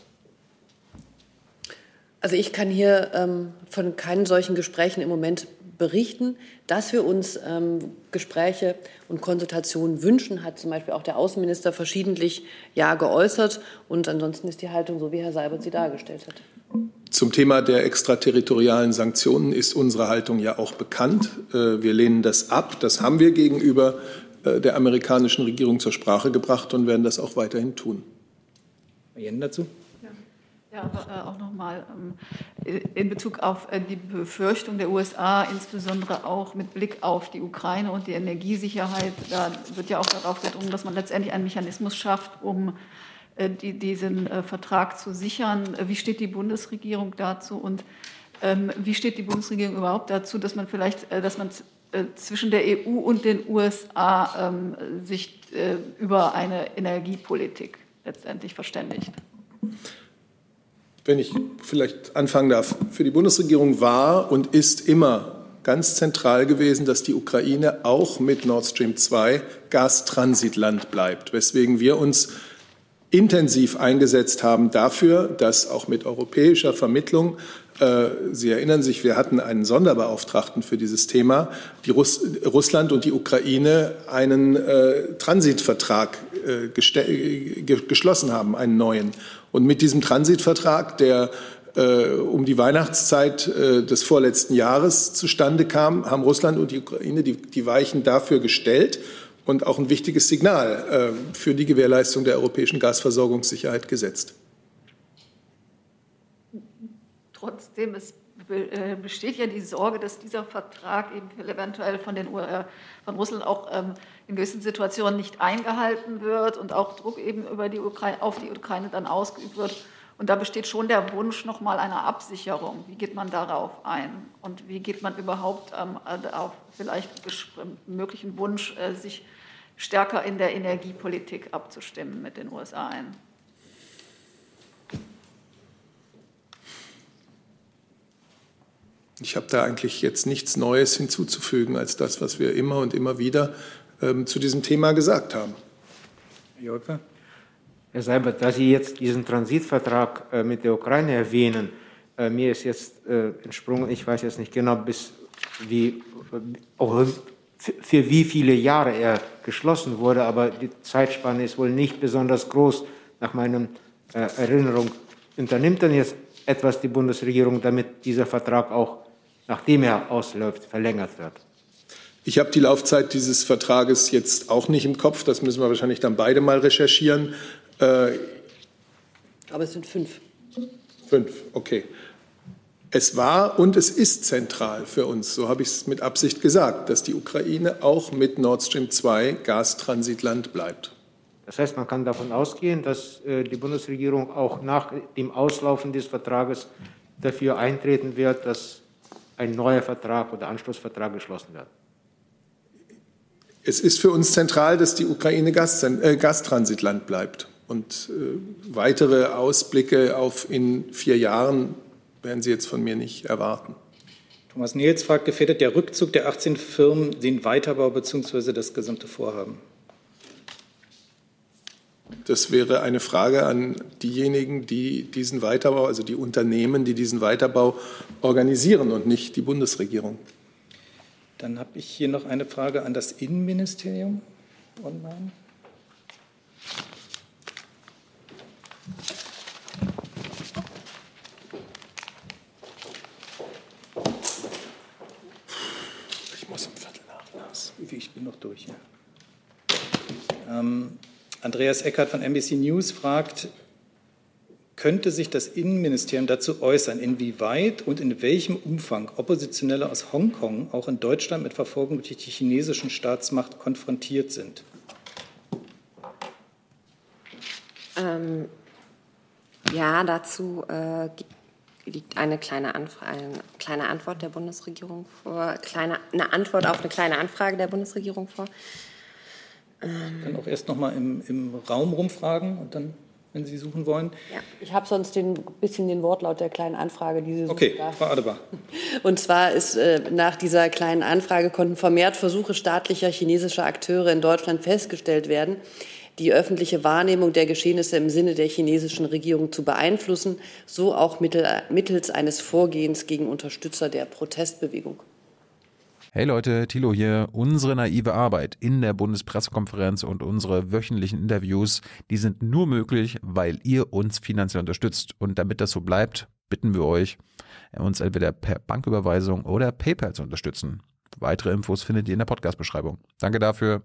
Also ich kann hier von keinen solchen Gesprächen im Moment berichten. Dass wir uns Gespräche und Konsultationen wünschen, hat zum Beispiel auch der Außenminister verschiedentlich geäußert. Und ansonsten ist die Haltung so, wie Herr Seibert sie dargestellt hat. Zum Thema der extraterritorialen Sanktionen ist unsere Haltung ja auch bekannt. Wir lehnen das ab. Das haben wir gegenüber der amerikanischen Regierung zur Sprache gebracht und werden das auch weiterhin tun. Herr Jen dazu? Ja, aber auch nochmal in Bezug auf die Befürchtung der USA, insbesondere auch mit Blick auf die Ukraine und die Energiesicherheit. Da wird ja auch darauf gedrungen, dass man letztendlich einen Mechanismus schafft, um diesen Vertrag zu sichern. Wie steht die Bundesregierung dazu und wie steht die Bundesregierung überhaupt dazu, dass man vielleicht, zwischen der EU und den USA sich über eine Energiepolitik letztendlich verständigt? Wenn ich vielleicht anfangen darf, für die Bundesregierung war und ist immer ganz zentral gewesen, dass die Ukraine auch mit Nord Stream 2 Gastransitland bleibt, weswegen wir uns intensiv eingesetzt haben dafür, dass auch mit europäischer Vermittlung, Sie erinnern sich, wir hatten einen Sonderbeauftragten für dieses Thema, Russland und die Ukraine einen Transitvertrag geschlossen haben, einen neuen. Und mit diesem Transitvertrag, der um die Weihnachtszeit des vorletzten Jahres zustande kam, haben Russland und die Ukraine die Weichen dafür gestellt und auch ein wichtiges Signal für die Gewährleistung der europäischen Gasversorgungssicherheit gesetzt. Trotzdem besteht ja die Sorge, dass dieser Vertrag eben eventuell von Russland auch in gewissen Situationen nicht eingehalten wird und auch Druck eben auf die Ukraine dann ausgeübt wird. Und da besteht schon der Wunsch noch mal einer Absicherung. Wie geht man darauf ein? Und wie geht man überhaupt auf vielleicht möglichen Wunsch, sich stärker in der Energiepolitik abzustimmen mit den USA ein? Ich habe da eigentlich jetzt nichts Neues hinzuzufügen als das, was wir immer und immer wieder zu diesem Thema gesagt haben. Herr Jolpe? Herr Seibert, da Sie jetzt diesen Transitvertrag mit der Ukraine erwähnen, mir ist jetzt entsprungen, ich weiß jetzt nicht genau, für wie viele Jahre er geschlossen wurde, aber die Zeitspanne ist wohl nicht besonders groß, nach meiner Erinnerung. Unternimmt denn jetzt etwas die Bundesregierung, damit dieser Vertrag auch, nachdem er ausläuft, verlängert wird? Ich habe die Laufzeit dieses Vertrages jetzt auch nicht im Kopf. Das müssen wir wahrscheinlich dann beide mal recherchieren. Aber es sind 5. 5, okay. Es war und es ist zentral für uns, so habe ich es mit Absicht gesagt, dass die Ukraine auch mit Nord Stream 2 Gastransitland bleibt. Das heißt, man kann davon ausgehen, dass die Bundesregierung auch nach dem Auslaufen des Vertrages dafür eintreten wird, dass ein neuer Vertrag oder Anschlussvertrag geschlossen wird. Es ist für uns zentral, dass die Ukraine Gastransitland bleibt. Und weitere Ausblicke auf in 4 Jahren werden Sie jetzt von mir nicht erwarten. Thomas Nehls fragt, gefährdet der Rückzug der 18 Firmen den Weiterbau bzw. das gesamte Vorhaben? Das wäre eine Frage an diejenigen, die diesen Weiterbau, also die Unternehmen, die diesen Weiterbau organisieren und nicht die Bundesregierung. Dann habe ich hier noch eine Frage an das Innenministerium online. Ich muss um 15:15. Ich bin noch durch. Ja. Andreas Eckert von NBC News fragt, könnte sich das Innenministerium dazu äußern, inwieweit und in welchem Umfang Oppositionelle aus Hongkong auch in Deutschland mit Verfolgung durch die chinesischen Staatsmacht konfrontiert sind? Ja, dazu liegt eine kleine Antwort der Bundesregierung vor, eine Antwort auf eine kleine Anfrage der Bundesregierung vor. Ich kann auch erst noch mal im Raum rumfragen und dann, wenn Sie suchen wollen. Ja, ich habe sonst ein bisschen den Wortlaut der kleinen Anfrage, die Sie suchen. Okay, Frau Adebar. Und zwar ist nach dieser kleinen Anfrage konnten vermehrt Versuche staatlicher chinesischer Akteure in Deutschland festgestellt werden, die öffentliche Wahrnehmung der Geschehnisse im Sinne der chinesischen Regierung zu beeinflussen, so auch mittels eines Vorgehens gegen Unterstützer der Protestbewegung. Hey Leute, Thilo hier. Unsere naive Arbeit in der Bundespressekonferenz und unsere wöchentlichen Interviews, die sind nur möglich, weil ihr uns finanziell unterstützt. Und damit das so bleibt, bitten wir euch, uns entweder per Banküberweisung oder PayPal zu unterstützen. Weitere Infos findet ihr in der Podcast-Beschreibung. Danke dafür.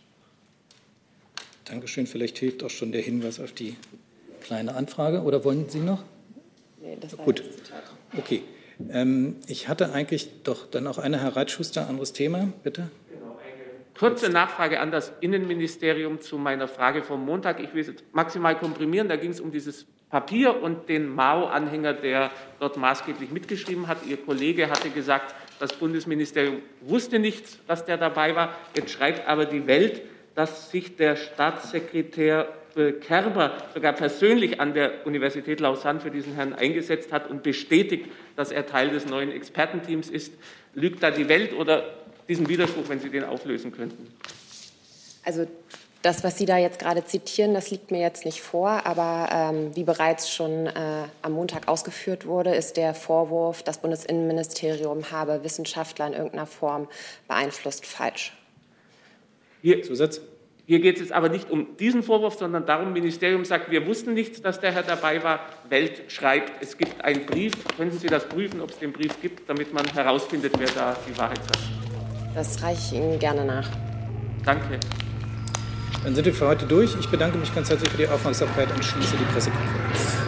Dankeschön. Vielleicht hilft auch schon der Hinweis auf die kleine Anfrage. Oder wollen Sie noch? Nee, das war gut. das Zitat. Okay. Ich hatte eigentlich doch dann auch eine, Herr Reitschuster, anderes Thema, bitte. Kurze Nachfrage an das Innenministerium zu meiner Frage vom Montag. Ich will es maximal komprimieren. Da ging es um dieses Papier und den Mao-Anhänger, der dort maßgeblich mitgeschrieben hat. Ihr Kollege hatte gesagt, das Bundesministerium wusste nichts, dass der dabei war. Jetzt schreibt aber die Welt, dass sich der Staatssekretär Kerber sogar persönlich an der Universität Lausanne für diesen Herrn eingesetzt hat und bestätigt, dass er Teil des neuen Expertenteams ist. Lügt da die Welt oder diesen Widerspruch, wenn Sie den auflösen könnten? Also das, was Sie da jetzt gerade zitieren, das liegt mir jetzt nicht vor, aber wie bereits schon am Montag ausgeführt wurde, ist der Vorwurf, das Bundesinnenministerium habe Wissenschaftler in irgendeiner Form beeinflusst, falsch. Hier, Zusatz? Hier geht es jetzt aber nicht um diesen Vorwurf, sondern darum, das Ministerium sagt, wir wussten nicht, dass der Herr dabei war. Welt schreibt, es gibt einen Brief. Könnten Sie das prüfen, ob es den Brief gibt, damit man herausfindet, wer da die Wahrheit sagt? Das reiche ich Ihnen gerne nach. Danke. Dann sind wir für heute durch. Ich bedanke mich ganz herzlich für die Aufmerksamkeit und schließe die Pressekonferenz.